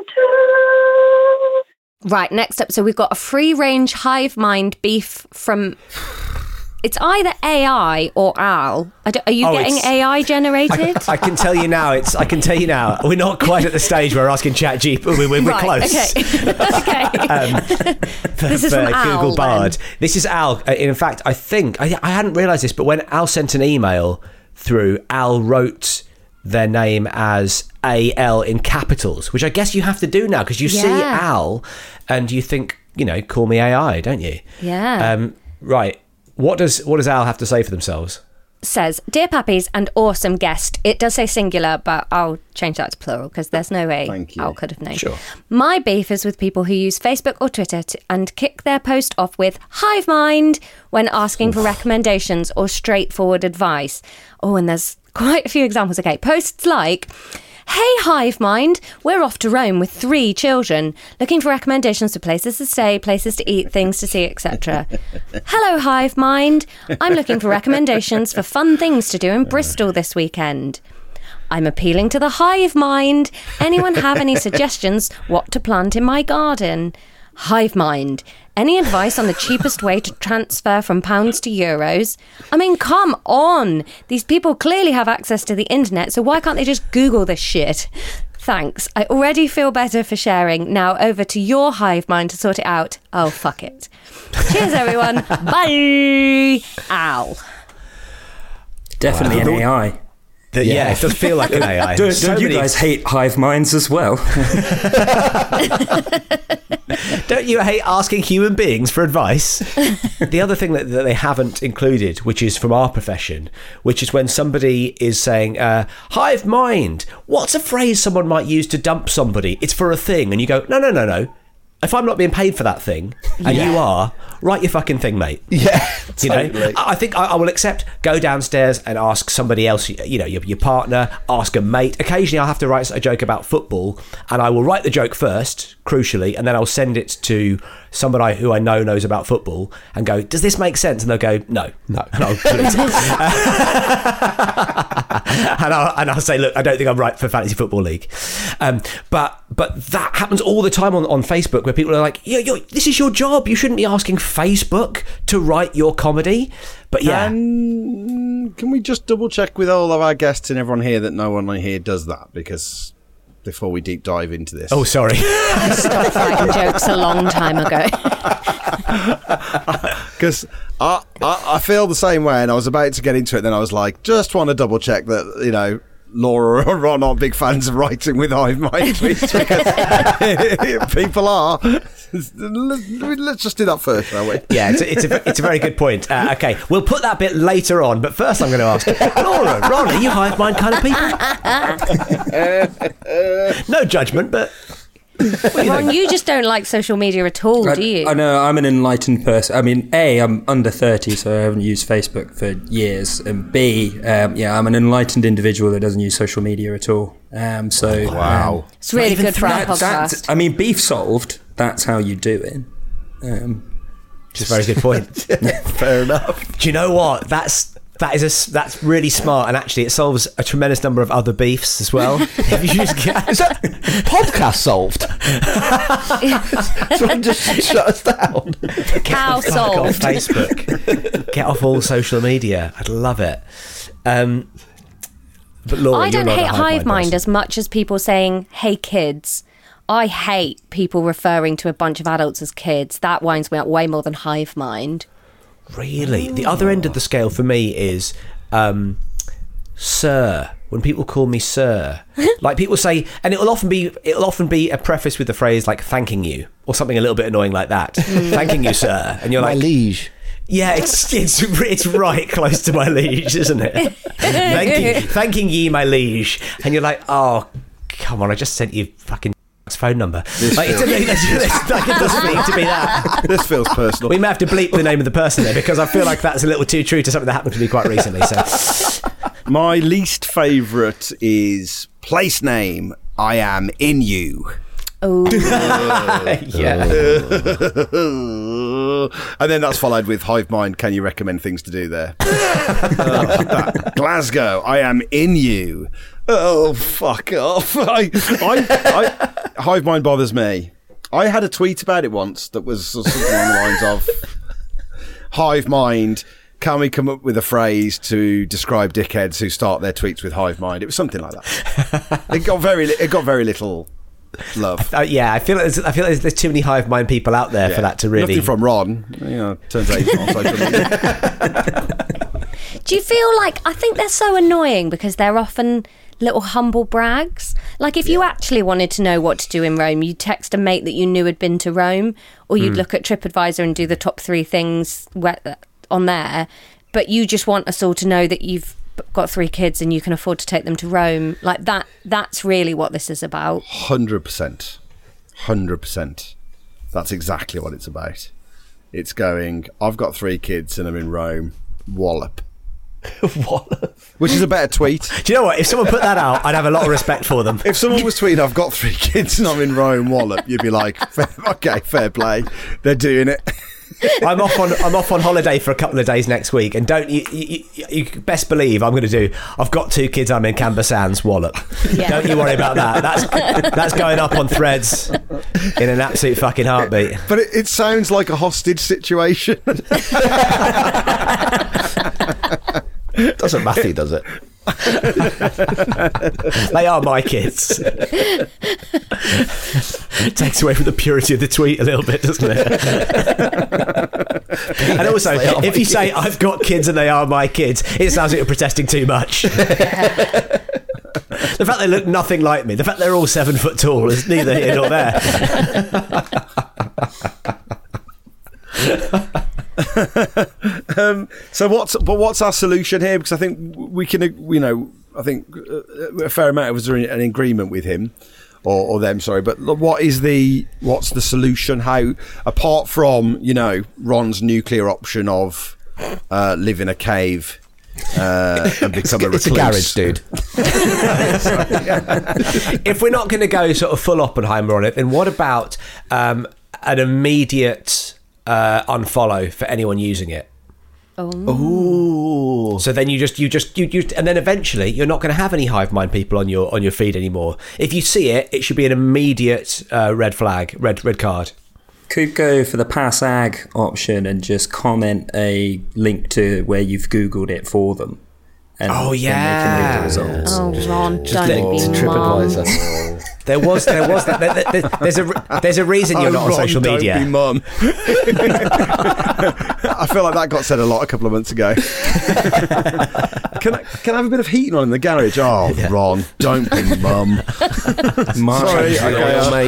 two. Right, next up, so we've got a free-range hive mind beef from... It's either A I or Al. I don't- are you Oh, getting it's- A I generated? I can tell you now. It's. I can tell you now. We're not quite at the stage where we're asking ChatGPT. We're, we're, we're Right, close. okay. Okay. This is for from Al, Google Bard. then. This is Al. Uh, In fact, I think I, I hadn't realised this, but when Al sent an email through, Al wrote their name as A L in capitals, which I guess you have to do now because you see Yeah. Al and you think, you know, call me A I, don't you? Yeah. Um, right. What does what does Al have to say for themselves? Says, Dear Pappies and awesome guest. It does say singular, but I'll change that to plural because there's no way Thank you. Al could have known. Sure. My beef is with people who use Facebook or Twitter to, and kick their post off with hive mind when asking for recommendations or straightforward advice. Oh, and there's quite a few examples. Okay, posts like... Hey Hive Mind, we're off to Rome with three children, looking for recommendations for places to stay, places to eat, things to see, et cetera. Hello Hive Mind, I'm looking for recommendations for fun things to do in Bristol this weekend. I'm appealing to the Hive Mind. Anyone have any suggestions what to plant in my garden? Hive Mind, any advice on the cheapest way to transfer from pounds to euros? I mean, come on. These people clearly have access to the internet, so why can't they just Google this shit? Thanks. I already feel better for sharing. Now over to your Hive Mind to sort it out. Oh, fuck it. Cheers, everyone. Bye. Ow. Definitely an A I. The, yeah. yeah, it does feel like an A I. Don't, So don't you many- guys hate hive minds as well? Don't you hate asking human beings for advice? The other thing that, that they haven't included, which is from our profession, which is when somebody is saying, uh, hive mind, what's a phrase someone might use to dump somebody? It's for a thing. And you go, no, no, no, no. If I'm not being paid for that thing, and Yeah. you are, write your fucking thing, mate. Yeah, You totally. know, I I think I, I will accept. Go downstairs and ask somebody else. You know, your, your partner. Ask a mate. Occasionally, I'll have to write a joke about football, and I will write the joke first, crucially, and then I'll send it to somebody who I know knows about football, and go, "Does this make sense?" And they'll go, "No, No. and I'll delete it. and I'll and I'll say, "Look, I don't think I'm right for fantasy football league." Um, but but that happens all the time on, on Facebook, where people are like, "Yo, yo, this is your job. You shouldn't be asking Facebook to write your comedy." But yeah, Um, can we just double check with all of our guests and everyone here that no one here does that? Because before we deep dive into this. oh sorry. I stopped writing jokes a long time ago. Because I, I, I feel the same way, and I was about to get into it, then I was like, just want to double check that, you know, Laura or Ron are big fans of writing with Hive Mind tweets because people are. Let's just do that first, shall we? Yeah, it's a, it's a, it's a very good point. Uh, okay, we'll put that bit later on, but first I'm going to ask Laura, Ron, are you Hive Mind kind of people? No judgment, but. Ron, you just don't like social media at all, I, do you? I know, I'm an enlightened person. I mean, A, I'm under thirty, so I haven't used Facebook for years. And B, um, yeah, I'm an enlightened individual that doesn't use social media at all. Um, so Wow. Um, It's really good for our that- that- podcast. I mean, beef solved, that's how you do it. Um, It's a very good point. Fair enough. Do you know what? That's that is a, that's really smart, and actually, it solves a tremendous number of other beefs as well. If you just get, Is that podcast solved? Someone just shut us down. Cow Get off solved. Facebook. Get off all social media. I'd love it. Um, but Laura, I don't you're not hate a hive mind person. as much as people saying, hey kids. I hate people referring to a bunch of adults as kids. That winds me up way more than hive mind. Really? The other end of the scale for me is um, sir. When people call me sir, like people say, and it'll often be it'll often be a preface with the phrase like thanking you or something a little bit annoying like that. Thanking you, sir. And you're My like, liege. yeah, it's it's it's right close to my liege, isn't it? Thanking, thanking ye, my liege. And you're like, oh, come on, I just sent you fucking phone number. Like, it, doesn't- it's- like, it doesn't need to be that. This feels personal. We may have to bleep the name of the person there because I feel like that's a little too true to something that happened to me quite recently. So, My least favourite is place name. I am in you. Oh, yeah. And then that's followed with hive mind. Can you recommend things to do there? Oh, that. Glasgow. I am in you. Oh, fuck off. I, I, I, hive mind bothers me. I had a tweet about it once that was something along the lines of hive mind. Can we come up with a phrase to describe dickheads who start their tweets with hive mind? It was something like that. It got very, it got very little love. Uh, yeah, I feel like there's, I feel like there's too many hive mind people out there Yeah. for that to really. Nothing from Ron. You know, turns out he's not on social media. do you feel like I think they're so annoying because they're often little humble brags? Like if you actually wanted to know what to do in Rome, you'd text a mate that you knew had been to Rome, or you'd look at TripAdvisor and do the top three things where, on there, but you just want us all to know that you've got three kids and you can afford to take them to Rome. Like that, that's really what this is about. one hundred percent. one hundred percent. That's exactly what it's about. It's going, I've got three kids and I'm in Rome. Wallop. Wallop. Which is a better tweet. Do you know what? If someone put that out, I'd have a lot of respect for them. If someone was tweeting, I've got three kids and I'm in Rome, wallop, you'd be like, okay, fair play. They're doing it. I'm off on I'm off on holiday for a couple of days next week, and don't you, you, you, you best believe I'm going to do. I've got two kids. I'm in Canberra Sands, wallop. Yeah. Don't you worry about that. That's that's going up on Threads in an absolute fucking heartbeat. But it, it sounds like a hostage situation. Doesn't Matthew, does it? They are my kids. It takes away from the purity of the tweet a little bit, doesn't it? And also, They are if my you say kids. I've got kids and they are my kids, it sounds like you're protesting too much. The fact they look nothing like me, the fact they're all seven foot tall is neither here nor there. um, so what's but what's our solution here? Because I think we can, you know, I think a fair amount of us are in an agreement with him or, or them. Sorry, but what is the what's the solution? How, apart from, you know, Ron's nuclear option of uh, live in a cave uh, and become a It's recluse? a garage, dude. If we're not going to go sort of full Oppenheimer on it, then what about um, an immediate uh, unfollow for anyone using it? Ooh. So then you just you just you, you and then eventually you're not going to have any hive mind people on your on your feed anymore. If you see it, it should be an immediate uh, red flag, red red card. Could go for the pass ag option and just comment a link to where you've Googled it for them. And Oh, then yeah. they can read the results. Oh, Ron, Just don't link to be mum. TripAdvisor. There was there was that, there, there, there's a there's a reason you're Oh, not on Ron, social don't media. be mum. I feel like that got said a lot a couple of months ago. Can I, can I have a bit of heating on in the garage? Oh, yeah. Ron, don't be mum. Sorry, okay,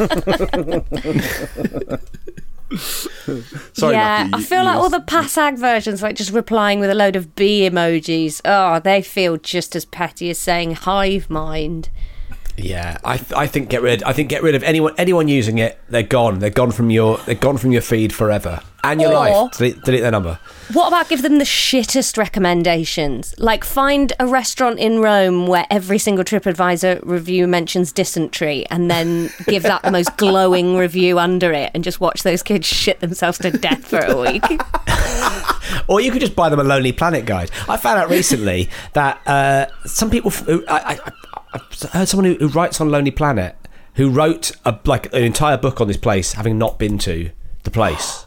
mate. Sorry, yeah, Matthew, I feel like all the Passag versions, like just replying with a load of bee emojis. Oh, they feel just as petty as saying hive mind. Yeah, I th- I think get rid. I think get rid of anyone anyone using it. They're gone. They're gone from your. They're gone from your feed forever and your Or- life. Delete, delete their number. What about give them the shittest recommendations? Like find a restaurant in Rome where every single TripAdvisor review mentions dysentery and then give that the most glowing review under it and just watch those kids shit themselves to death for a week. Or you could just buy them a Lonely Planet guide. I found out recently that uh, some people... F- who, I, I, I heard someone who, who writes on Lonely Planet who wrote a, like an entire book on this place having not been to the place.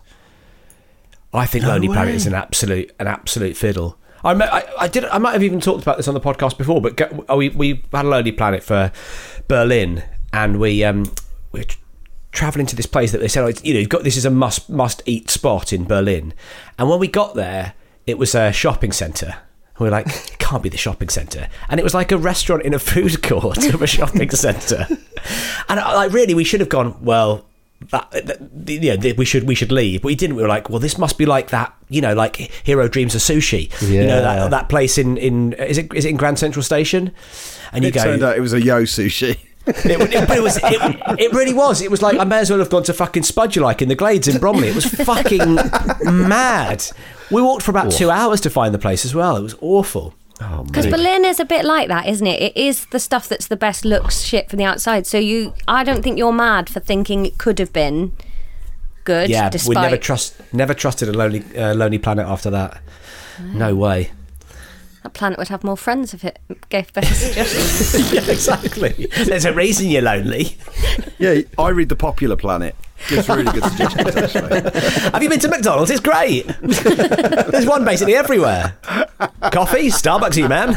I think no Lonely way. Planet is an absolute an absolute fiddle. I, I, I did. I might have even talked about this on the podcast before, but go, we we had a Lonely Planet for Berlin, and we um we were travelling to this place that they said, oh, it's, you know, you've got this is a must must eat spot in Berlin, and when we got there, it was a shopping centre. We were like, it can't be the shopping centre, and it was like a restaurant in a food court of a shopping centre, and like really, we should have gone well. That, that you know, we should we should leave, but we didn't. We were like, well, this must be like that, you know, like Hero Dreams of Sushi, yeah. you know, that that place in in is it is it in Grand Central Station? And you it go, turned out it was a Yo Sushi. it, it, but it was it, it really was. It was like I may as well have gone to fucking Spudulike in the Glades in Bromley. It was fucking mad. We walked for about oh. two hours to find the place as well. It was awful. Because oh, Berlin is a bit like that, isn't it? It is the stuff that's the best looks shit from the outside. So you, I don't think you're mad for thinking it could have been good. Yeah, despite... we never trust, never trusted a lonely, uh, lonely planet after that. No way. That planet would have more friends if it gave better suggestions. Yeah, exactly. There's a reason you're lonely. Yeah, I read the Popular Planet. Gives really good suggestions, actually. Have you been to McDonald's? It's great. There's one basically everywhere. Coffee, Starbucks, you man.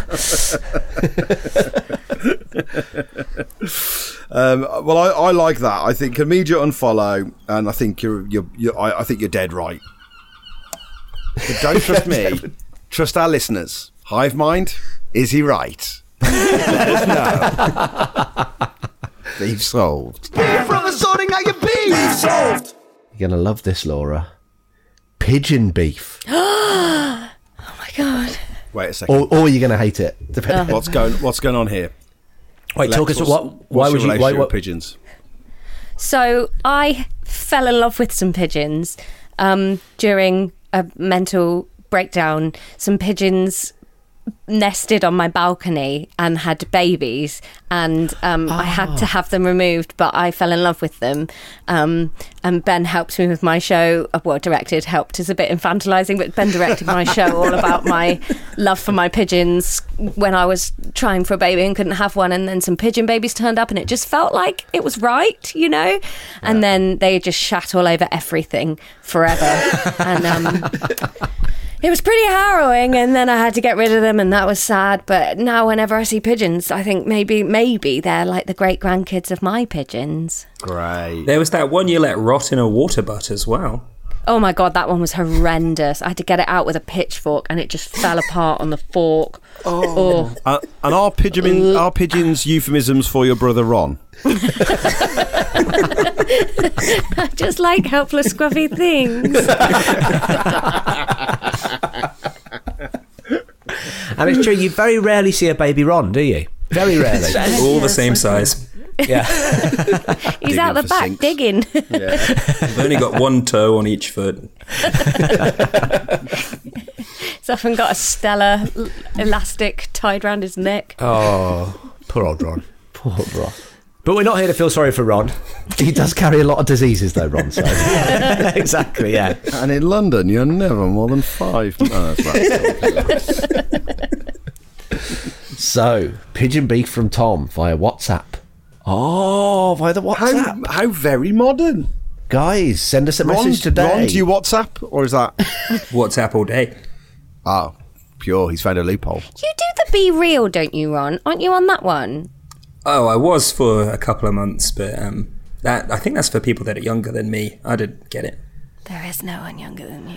um, well, I, I like that. I think immediate unfollow, and I think you're you're, you're I, I think you're dead right. But don't trust me. Trust our listeners. Hive mind, is he right? Let us know. Beef solved. Beef from the sorting out your beef. Beef solved. You're going to love this, Laura. Pigeon beef. Oh my God. Wait a second. Or, or you're going to hate it. Oh. What's going What's going on here? Wait, Lex, talk us. What's, what? Why would you? you? Why, what pigeons? So I fell in love with some pigeons um, during a mental breakdown. Some pigeons nested on my balcony and had babies, and um, oh. I had to have them removed, but I fell in love with them. Um, and Ben helped me with my show. Well, directed, helped is a bit infantilizing, but Ben directed my show all about my love for my pigeons when I was trying for a baby and couldn't have one, and then some pigeon babies turned up and it just felt like it was right, you know? And yeah. then they just shat all over everything forever. and um it was pretty harrowing, and then I had to get rid of them, and that was sad. But now whenever I see pigeons, I think maybe maybe they're like the great-grandkids of my pigeons. Great. There was that one you let rot in a water butt as well. Oh my God, that one was horrendous. I had to get it out with a pitchfork, and it just fell apart on the fork. Oh. Uh, and are, pigeon, are pigeons euphemisms for your brother Ron? I just like helpless, scruffy things. And it's true, you very rarely see a baby Ron, do you? Very rarely. All the same size. Yeah. He's out the back sinks. digging. Yeah. I've only got one toe on each foot. He's often got a Stella elastic tied round his neck. Oh, poor old Ron. Poor Ron. But we're not here to feel sorry for Ron. He does carry a lot of diseases, though, Ron. So. Exactly, yeah. And in London, you're never more than five. No, that's So, pigeon beef from Tom via WhatsApp. Oh, via the WhatsApp. How, how very modern. Guys, send us a Ron, message today. Ron, do you WhatsApp, or is that... WhatsApp all day. Oh, pure. He's found a loophole. You do the Be Real, don't you, Ron? Aren't you on that one? Oh, I was for a couple of months, but um, that I think that's for people that are younger than me. I didn't get it. There is no one younger than you.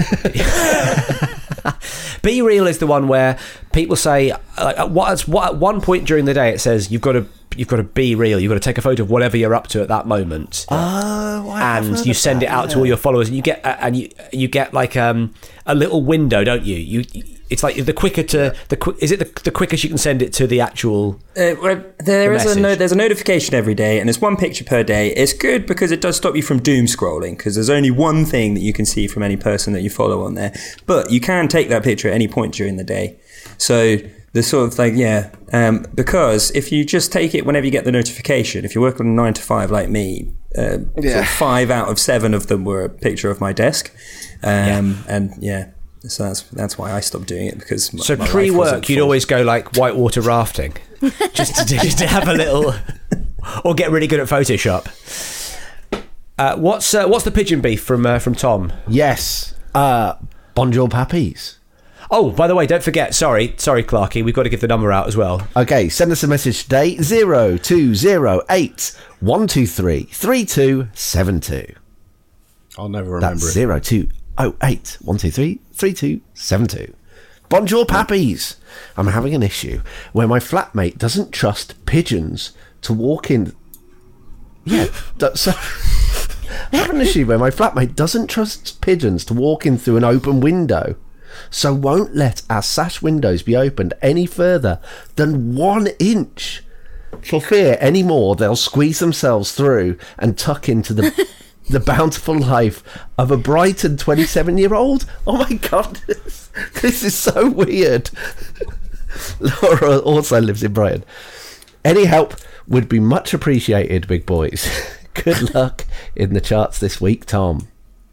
Be Real is the one where people say, like, at what, what at one point during the day it says you've got to you've got to be real. You've got to take a photo of whatever you're up to at that moment. Oh, I have and heard you of send that, it out yeah. to all your followers, and you get uh, and you you get like um a little window, don't you? You it's like the quicker to the quick is it the, the quickest you can send it to the actual. Uh, well, there the is a message. no, there's a notification every day, and it's one picture per day. It's good because it does stop you from doom scrolling, because there's only one thing that you can see from any person that you follow on there. But you can take that picture at any point during the day. So the sort of like yeah, um, because if you just take it whenever you get the notification, if you work on a nine to five like me, uh, Yeah. sort of five out of seven of them were a picture of my desk, um, and yeah. So that's that's why I stopped doing it, because my, So my life pre-work, wasn't you'd full. always go like whitewater rafting, just to do, just to have a little, or get really good at Photoshop. Uh, what's uh, what's the pigeon beef from uh, from Tom? Yes. Uh, Bonjour Pappies. Oh, by the way, don't forget. Sorry, sorry, Clarky. We've got to give the number out as well. Okay, send us a message today. Zero two zero eight one two three three two seven two. I'll never remember That's it. zero two oh eight one two three three two seven two. Bonjour Pappies. I'm having an issue where my flatmate doesn't trust pigeons to walk in. Yeah, that- so I have an issue where my flatmate doesn't trust pigeons to walk in through an open window, so won't let our sash windows be opened any further than one inch, for fear any more they'll squeeze themselves through and tuck into the the bountiful life of a Brighton twenty-seven-year-old. Oh my god, this, this is so weird. Laura also lives in Brighton. Any help would be much appreciated, big boys. Good luck in the charts this week, Tom.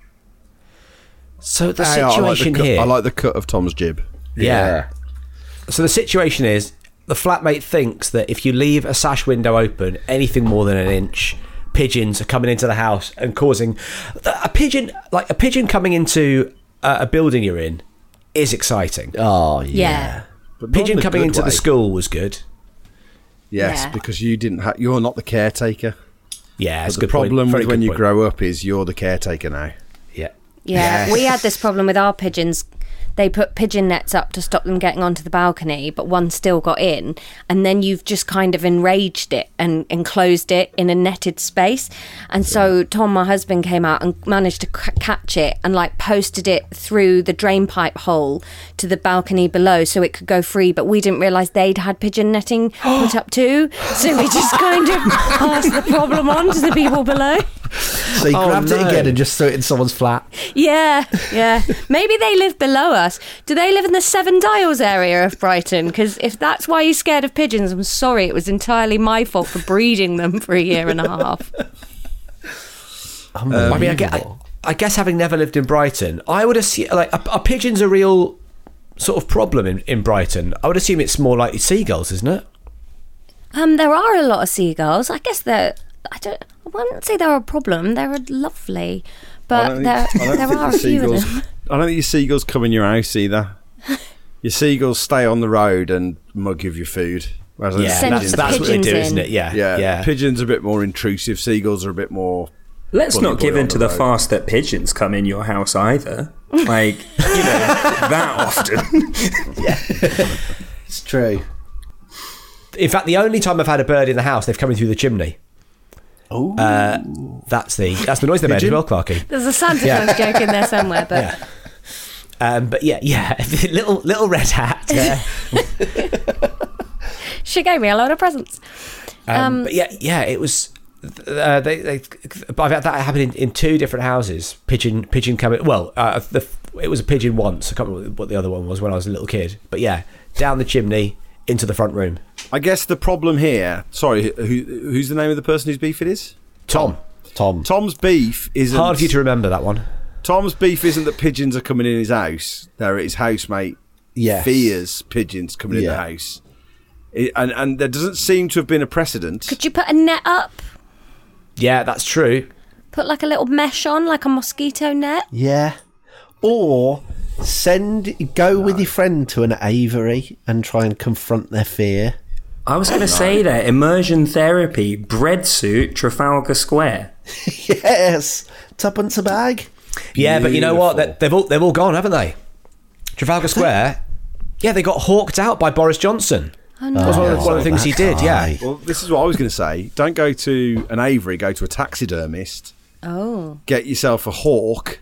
So the Hey, I like the situation cut- here. I like the cut of Tom's jib. Yeah. So the situation is, the flatmate thinks that if you leave a sash window open anything more than an inch, pigeons are coming into the house and causing a pigeon like a pigeon coming into a, a building you're in is exciting. Oh yeah. Yeah. But not Pigeon in a coming good into way. the school was good. Yes, Yeah. because you didn't. Ha- you're not the caretaker. Yeah, it's But a the good point. problem Very with when good you point. grow up is you're the caretaker now. Yeah. Yeah, Yes. we had this problem with our pigeons. They put pigeon nets up to stop them getting onto the balcony, but one still got in. And then you've just kind of enraged it and enclosed it in a netted space. And so Tom, my husband, came out and managed to c- catch it and like posted it through the drain pipe hole to the balcony below so it could go free. But we didn't realise they'd had pigeon netting put up too. So we just kind of passed the problem on to the people below. So you Oh, grabbed it no. again and just threw it in someone's flat. Yeah, yeah. Maybe they live below us. Do they live in the Seven Dials area of Brighton? Because if that's why you're scared of pigeons, I'm sorry. It was entirely my fault for breeding them for a year and a half. Unbelievable. I mean, I guess, I, I guess having never lived in Brighton, I would assume like a, a pigeon's a real sort of problem in, in Brighton. I would assume it's more like seagulls, isn't it? Um, there are a lot of seagulls. I guess they're. I don't. I wouldn't say they're a problem. They're lovely, I but don't there think- I don't there think are the a few of seagulls- them. I don't think your seagulls come in your house either. Your seagulls stay on the road and mug of your food. Whereas Yeah, Send that's, the that's what they do, pigeons isn't in. it? Yeah, yeah, yeah. Pigeons are a bit more intrusive. Seagulls are a bit more. Let's Bully not boy give on in to the the road. fast that pigeons come in your house either. Like, you know, that often. It's true. In fact, the only time I've had a bird in the house, they've come in through the chimney. Oh, Uh, that's the that's the noise they made as Pigeon? well, Clarky. There's a Santa Yeah. Claus joke in there somewhere, but Yeah. Um, but yeah, yeah, little little red hat. Yeah. she gave me a load of presents. Um, Um, but yeah, yeah, it was. Uh, they, they, but I've had that happened in, in two different houses. Pigeon, pigeon coming. Well, uh, the, it was a pigeon once. I can't remember what the other one was when I was a little kid. But yeah, down the chimney into the front room. I guess the problem here. Sorry, who, who's the name of the person whose beef it is? Tom, Tom. Tom's beef isn't. hard for you to remember that one. Tom's beef isn't that pigeons are coming in his house. They're his housemate. Yes. Fears pigeons coming in the Yeah. house. It, and and there doesn't seem to have been a precedent. Could you put a net up? Yeah, that's true. Put like a little mesh on, like a mosquito net? Yeah. Or send go with your friend to an aviary and try and confront their fear. I was going to say that. Immersion therapy, bread suit, Trafalgar Square. Yes. Tuppence a bag. Yeah, but you know what? Beautiful. They- They've all they've all gone, haven't they? Trafalgar Square. Yeah, they got hawked out by Boris Johnson. Oh, That was one of the, one of the things he did. Yeah. Aye. Well, this is what I was going to say. Don't go to an aviary, go to a taxidermist. Oh. Get yourself a hawk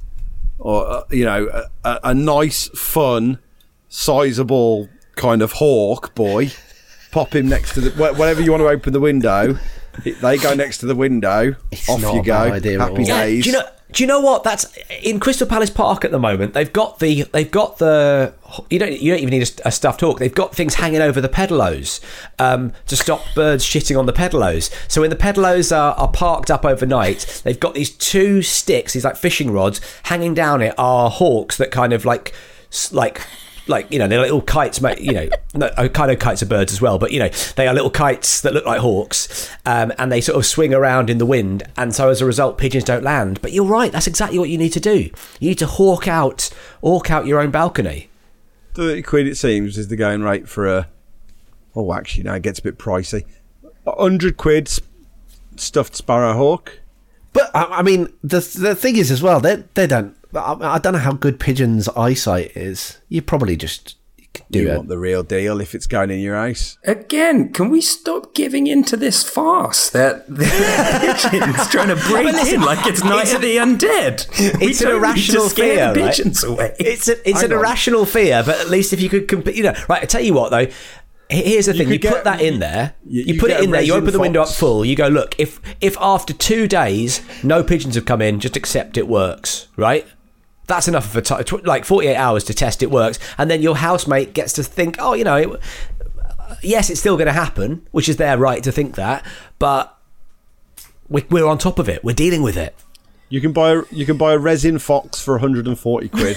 or, uh, you know, a, a, a nice, fun, sizable kind of hawk boy. Pop him next to the... wh- Whenever you want to open the window, it- they go next to the window. It's off not you a go. bad idea at Happy all. Yeah, days. do you know? Do you know what? That's in Crystal Palace Park at the moment. They've got the. They've got the. You don't. You don't even need a, a stuffed hawk. They've got things hanging over the pedalos um, to stop birds shitting on the pedalos. So when the pedalos are, are parked up overnight, they've got these two sticks, these like fishing rods, hanging down it are hawks that kind of like, s- like. Like, you know, they're little kites, mate, you know, no, uh, kind of kites are birds as well, but, you know, they are little kites that look like hawks, um, and they sort of swing around in the wind, and so as a result, pigeons don't land. But you're right, that's exactly what you need to do. You need to hawk out, hawk out your own balcony. thirty quid, it seems, is the going rate for a... Oh, actually, no, it gets a bit pricey. one hundred quid s- stuffed sparrowhawk. But I, I mean, the the thing is as well, they they don't. I, I don't know how good pigeons' eyesight is. You probably just you could do You it. want the real deal if it's going in your house. Again, can we stop giving into this farce that the pigeons trying to break in like it's Night of the Undead? We It's an don't need irrational to scare fear, the right? pigeons away. It's a, it's Hang an on. irrational fear, but at least if you could, comp- you know, right. I tell you what though. he- Here's the thing: could you get- put that in there, you- you, you put get it a in there, you resin open the window up fox. full. You go, look, if if after two days no pigeons have come in, just accept it works, right? That's enough of a time, tw- like forty-eight hours to test it works, and then your housemate gets to think, oh, you know, it, yes, it's still going to happen, which is their right to think that, but we, we're on top of it. We're dealing with it. You can buy a, you can buy a resin fox for one hundred forty quid.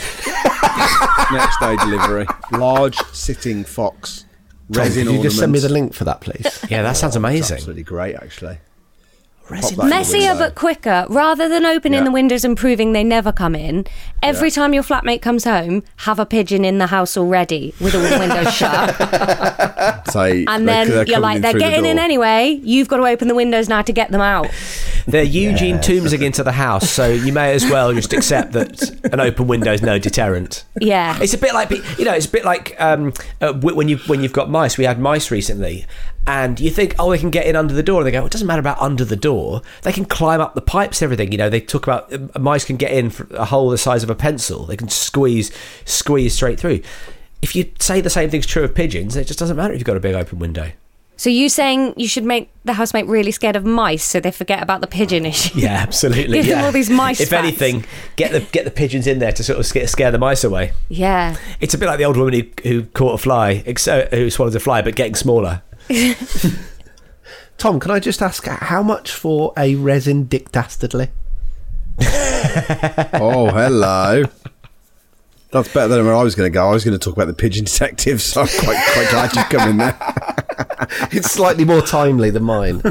Next day delivery. Large sitting fox. Tom, Resin could you just send me ornaments. the link for that, please? Yeah, that sounds It's amazing. absolutely great, actually. Resin Pop that in the Messier window. but quicker. Rather than opening Yeah. the windows and proving they never come in, every time your flatmate comes home, have a pigeon in the house already with all the windows shut. Say, And they- then they're you're coming like, in they're through the getting in door. anyway. You've got to open the windows now to get them out. They're Eugene Tombsing into the house, so you may as well just accept that an open window is no deterrent. Yeah. It's a bit like, you know, it's a bit like um, uh, when you when you've got mice. We had mice recently, and you think, oh, they can get in under the door, and they go, well, it doesn't matter about under the door. They can climb up the pipes, everything. You know, they talk about uh, mice can get in for a hole the size of a pencil. They can squeeze squeeze straight through. If you say the same thing's true of pigeons, it just doesn't matter if you've got a big open window. So you saying you should make the housemate really scared of mice so they forget about the pigeon issue? Yeah, absolutely. Give them yeah. all these mice If facts. anything, get the get the pigeons in there to sort of scare, scare the mice away. Yeah. It's a bit like the old woman who, who caught a fly, ex- uh, who swallowed a fly, but getting smaller. Tom, can I just ask how much for a resin Dick Dastardly? Oh, hello. That's better than where I was going to go. I was going to talk about the pigeon detectives, so I'm quite, quite glad you've come in there. It's slightly more timely than mine.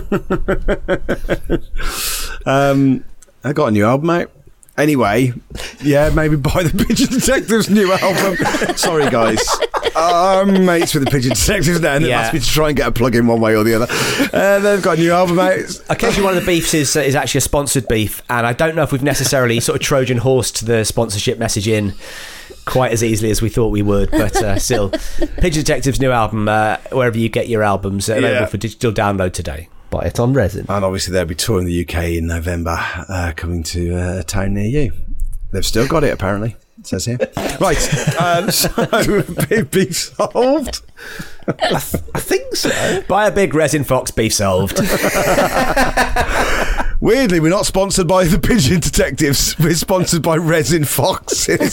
Um, I got a new album out. Anyway, yeah, maybe buy the Pigeon Detectives' new album. Sorry, guys. I'm mates with the Pigeon Detectives now, and they've Yeah. asked me to try and get a plug in one way or the other. Uh, they've got a new album out. Occasionally, one of the beefs is uh, is actually a sponsored beef, and I don't know if we've necessarily sort of Trojan horsed the sponsorship message in quite as easily as we thought we would, but uh, still, Pigeon Detectives' new album, uh, wherever you get your albums, uh, available Yeah. for digital download today. Buy it on resin. And obviously they'll be touring the U K in November, uh, coming to uh, a town near you. They've still got it, apparently. It says here. Right, um, so beef solved. I, th- I think so. Buy a big resin fox, beef solved. Weirdly, we're not sponsored by the Pigeon Detectives. We're sponsored by Resin Foxes.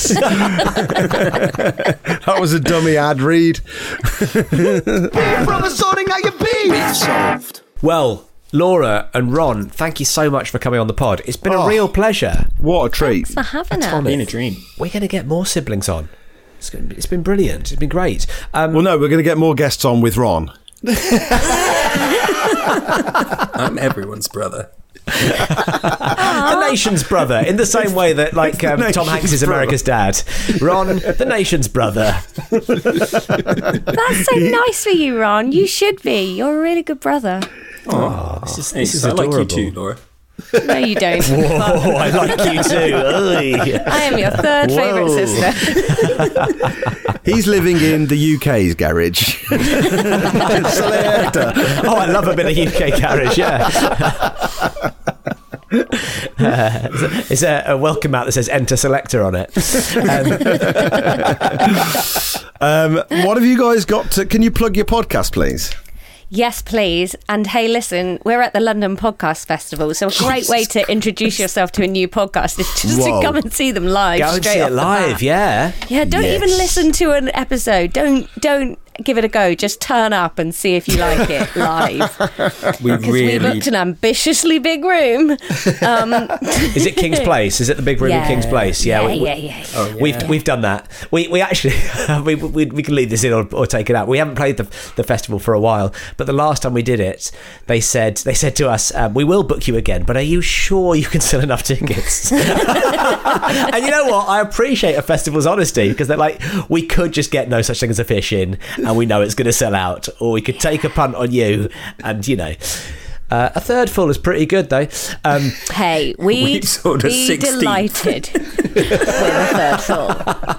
That was a dummy ad read. Brother sorting out your beef. Solved. Well, Laura and Ron, thank you so much for coming on the pod. It's been Oh. a real pleasure. What a treat. For having us. Been a dream. We're going to get more siblings on. It's, gonna be, it's been brilliant. It's been great. Um, Well, no, we're going to get more guests on with Ron. I'm everyone's brother. the nation's brother, in the same way that, like, um, The Tom nation's Hanks is brother. America's dad. Ron, the nation's brother. That's so nice for you, Ron. You should be. You're a really good brother. Oh, This is, hey, this is I like adorable. you too, Laura. No, you don't. Whoa, I like you too. Oy. I am your third favourite Whoa. sister. He's living in the U K's garage. Selector. Oh, I love a bit of U K garage, yeah. Uh, it's a, a welcome out that says Enter Selector on it. Um, um, what have you guys got to... Can you plug your podcast, please? Yes, please. And hey, listen, we're at the London Podcast Festival, so a great way to introduce yourself to a new podcast is just Whoa. to come and see them live. Go and straight see off it the live, bat. yeah. Yeah, don't Yes. even listen to an episode. Don't don't give it a go. Just turn up and see if you like it live. We Because really. we booked an ambitiously big room. Um, Is it King's Place? Is it the big room in Yeah. King's Place? yeah, we, yeah, yeah. Oh, yeah. We've we've done that. We we actually we, we we can leave this in or, or take it out. We haven't played the the festival for a while, but the last time we did it, they said they said to us, um, "We will book you again, but are you sure you can sell enough tickets?" And you know what? I appreciate a festival's honesty, because they're like, we could just get no such thing as a fish in, and we know it's going to sell out, or we could take a punt on you, and you know. Uh, a third full is pretty good, though. Um, Hey, we'd We've sold a be sixteenth. delighted with a third full.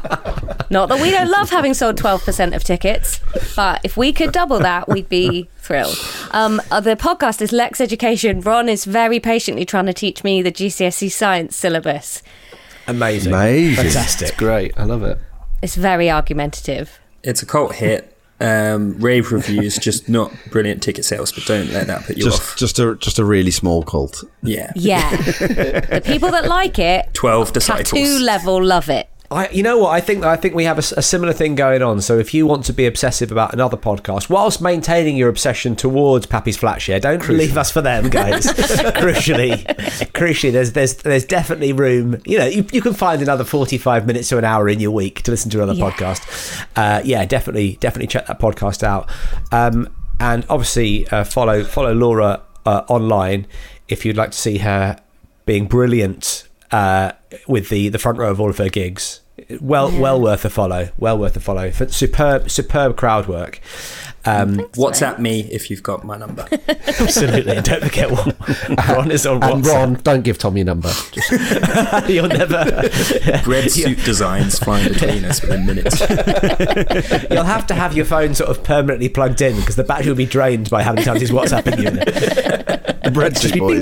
Not that we don't love having sold twelve percent of tickets, but if we could double that, we'd be thrilled. Um, uh, the podcast is Lex Education. Ron is very patiently trying to teach me the G C S E science syllabus. amazing. Amazing. Fantastic. Great, I love it. It's very argumentative. It's a cult hit. Um, rave reviews, just not brilliant ticket sales, but don't let that put you Just, off. just a just a really small cult. Yeah. Yeah. The people that like it, twelve disciples. tattoo level, love it. I, you know what? I think I think we have a, s- a similar thing going on. So if you want to be obsessive about another podcast, whilst maintaining your obsession towards Pappy's Flatshare, don't leave us for them, guys. crucially, crucially, there's there's there's definitely room. You know, you, you can find another forty-five minutes to an hour in your week to listen to another Yeah. podcast. Uh, yeah, definitely, definitely check that podcast out. Um, and obviously, uh, follow follow Laura uh, online if you'd like to see her being brilliant. Uh, with the, the front row of all of her gigs, well Yeah. well worth a follow. Well worth a follow. For superb superb crowd work. Um, WhatsApp me if you've got my number. absolutely, and don't forget Ron, Ron is on And WhatsApp. Ron, don't give Tom your number. Just, You'll never. Red suit designs flying between us within minutes. You'll have to have your phone sort of permanently plugged in, because the battery will be drained by how many times he's WhatsApping you. The Breadstick Boys.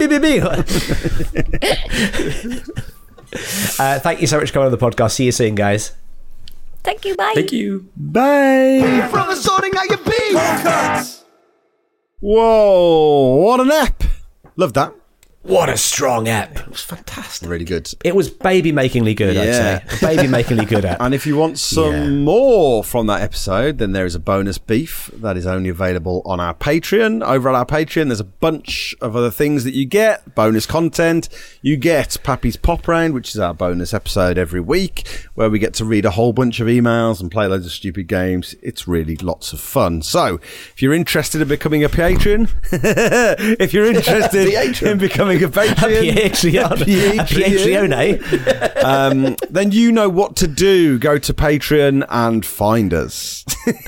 uh, thank you so much for coming on the podcast. See you soon, guys. Thank you, bye. Thank you. Bye. From the sorting out your beef. Whoa, what an app. Love that. What a strong app. it was fantastic. Really good. It was baby-makingly good, Yeah. I'd say. Baby-makingly good app. And if you want some Yeah. more from that episode, then there is a bonus beef that is only available on our Patreon. Over on our Patreon, there's a bunch of other things that you get. Bonus content. You get Pappy's Pop Round, which is our bonus episode every week, where we get to read a whole bunch of emails and play loads of stupid games. It's really lots of fun. So, if you're interested in becoming a patron, if you're interested in becoming a Patreon, Patreon. um, then you know what to do. Go to Patreon and find us.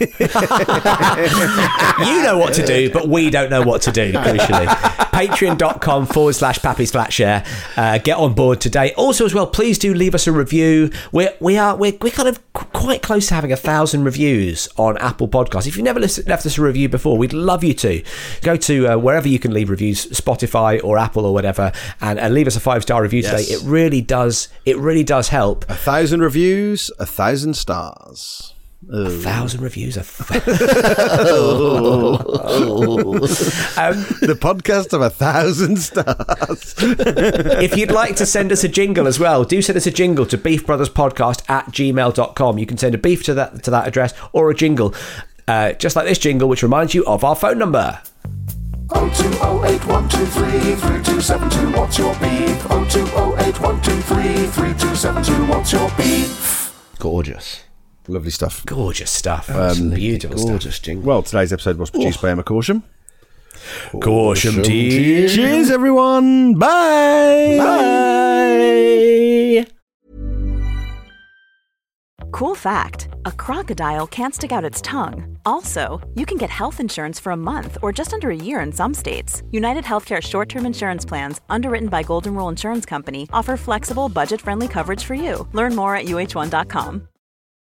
You know what to do, but we don't know what to do, crucially. Patreon.com forward slash Pappy's Flatshare. Uh, get on board today. Also, as well, please do leave us a review. We're, we are, we're, we're kind of qu- quite close to having a thousand reviews on Apple Podcasts. If you've never listen, left us a review before, we'd love you to. Go to uh, wherever you can leave reviews, Spotify or Apple or whatever, and, and leave us a five-star review Yes. today. It really does, it really does help. A thousand reviews, a thousand stars. A thousand reviews. A th- The podcast of a thousand stars. If you'd like to send us a jingle as well, do send us a jingle to beefbrotherspodcast at gmail dot com. You can send a beef to that to that address, or a jingle, uh, just like this jingle, which reminds you of our phone number. oh two oh eight one two three three two seven two, what's your beef? oh two oh eight one two three three two seven two, what's your beef? Gorgeous. Lovely stuff. Gorgeous stuff. Um, Beautiful Gorgeous stuff. jingle. Well, today's episode was produced by Emma Corsham. Corsham tea. Cheers, everyone. Bye. Bye. Cool fact, a crocodile can't stick out its tongue. Also, you can get health insurance for a month or just under a year in some states. United Healthcare short-term insurance plans, underwritten by Golden Rule Insurance Company, offer flexible, budget-friendly coverage for you. Learn more at U H one dot com.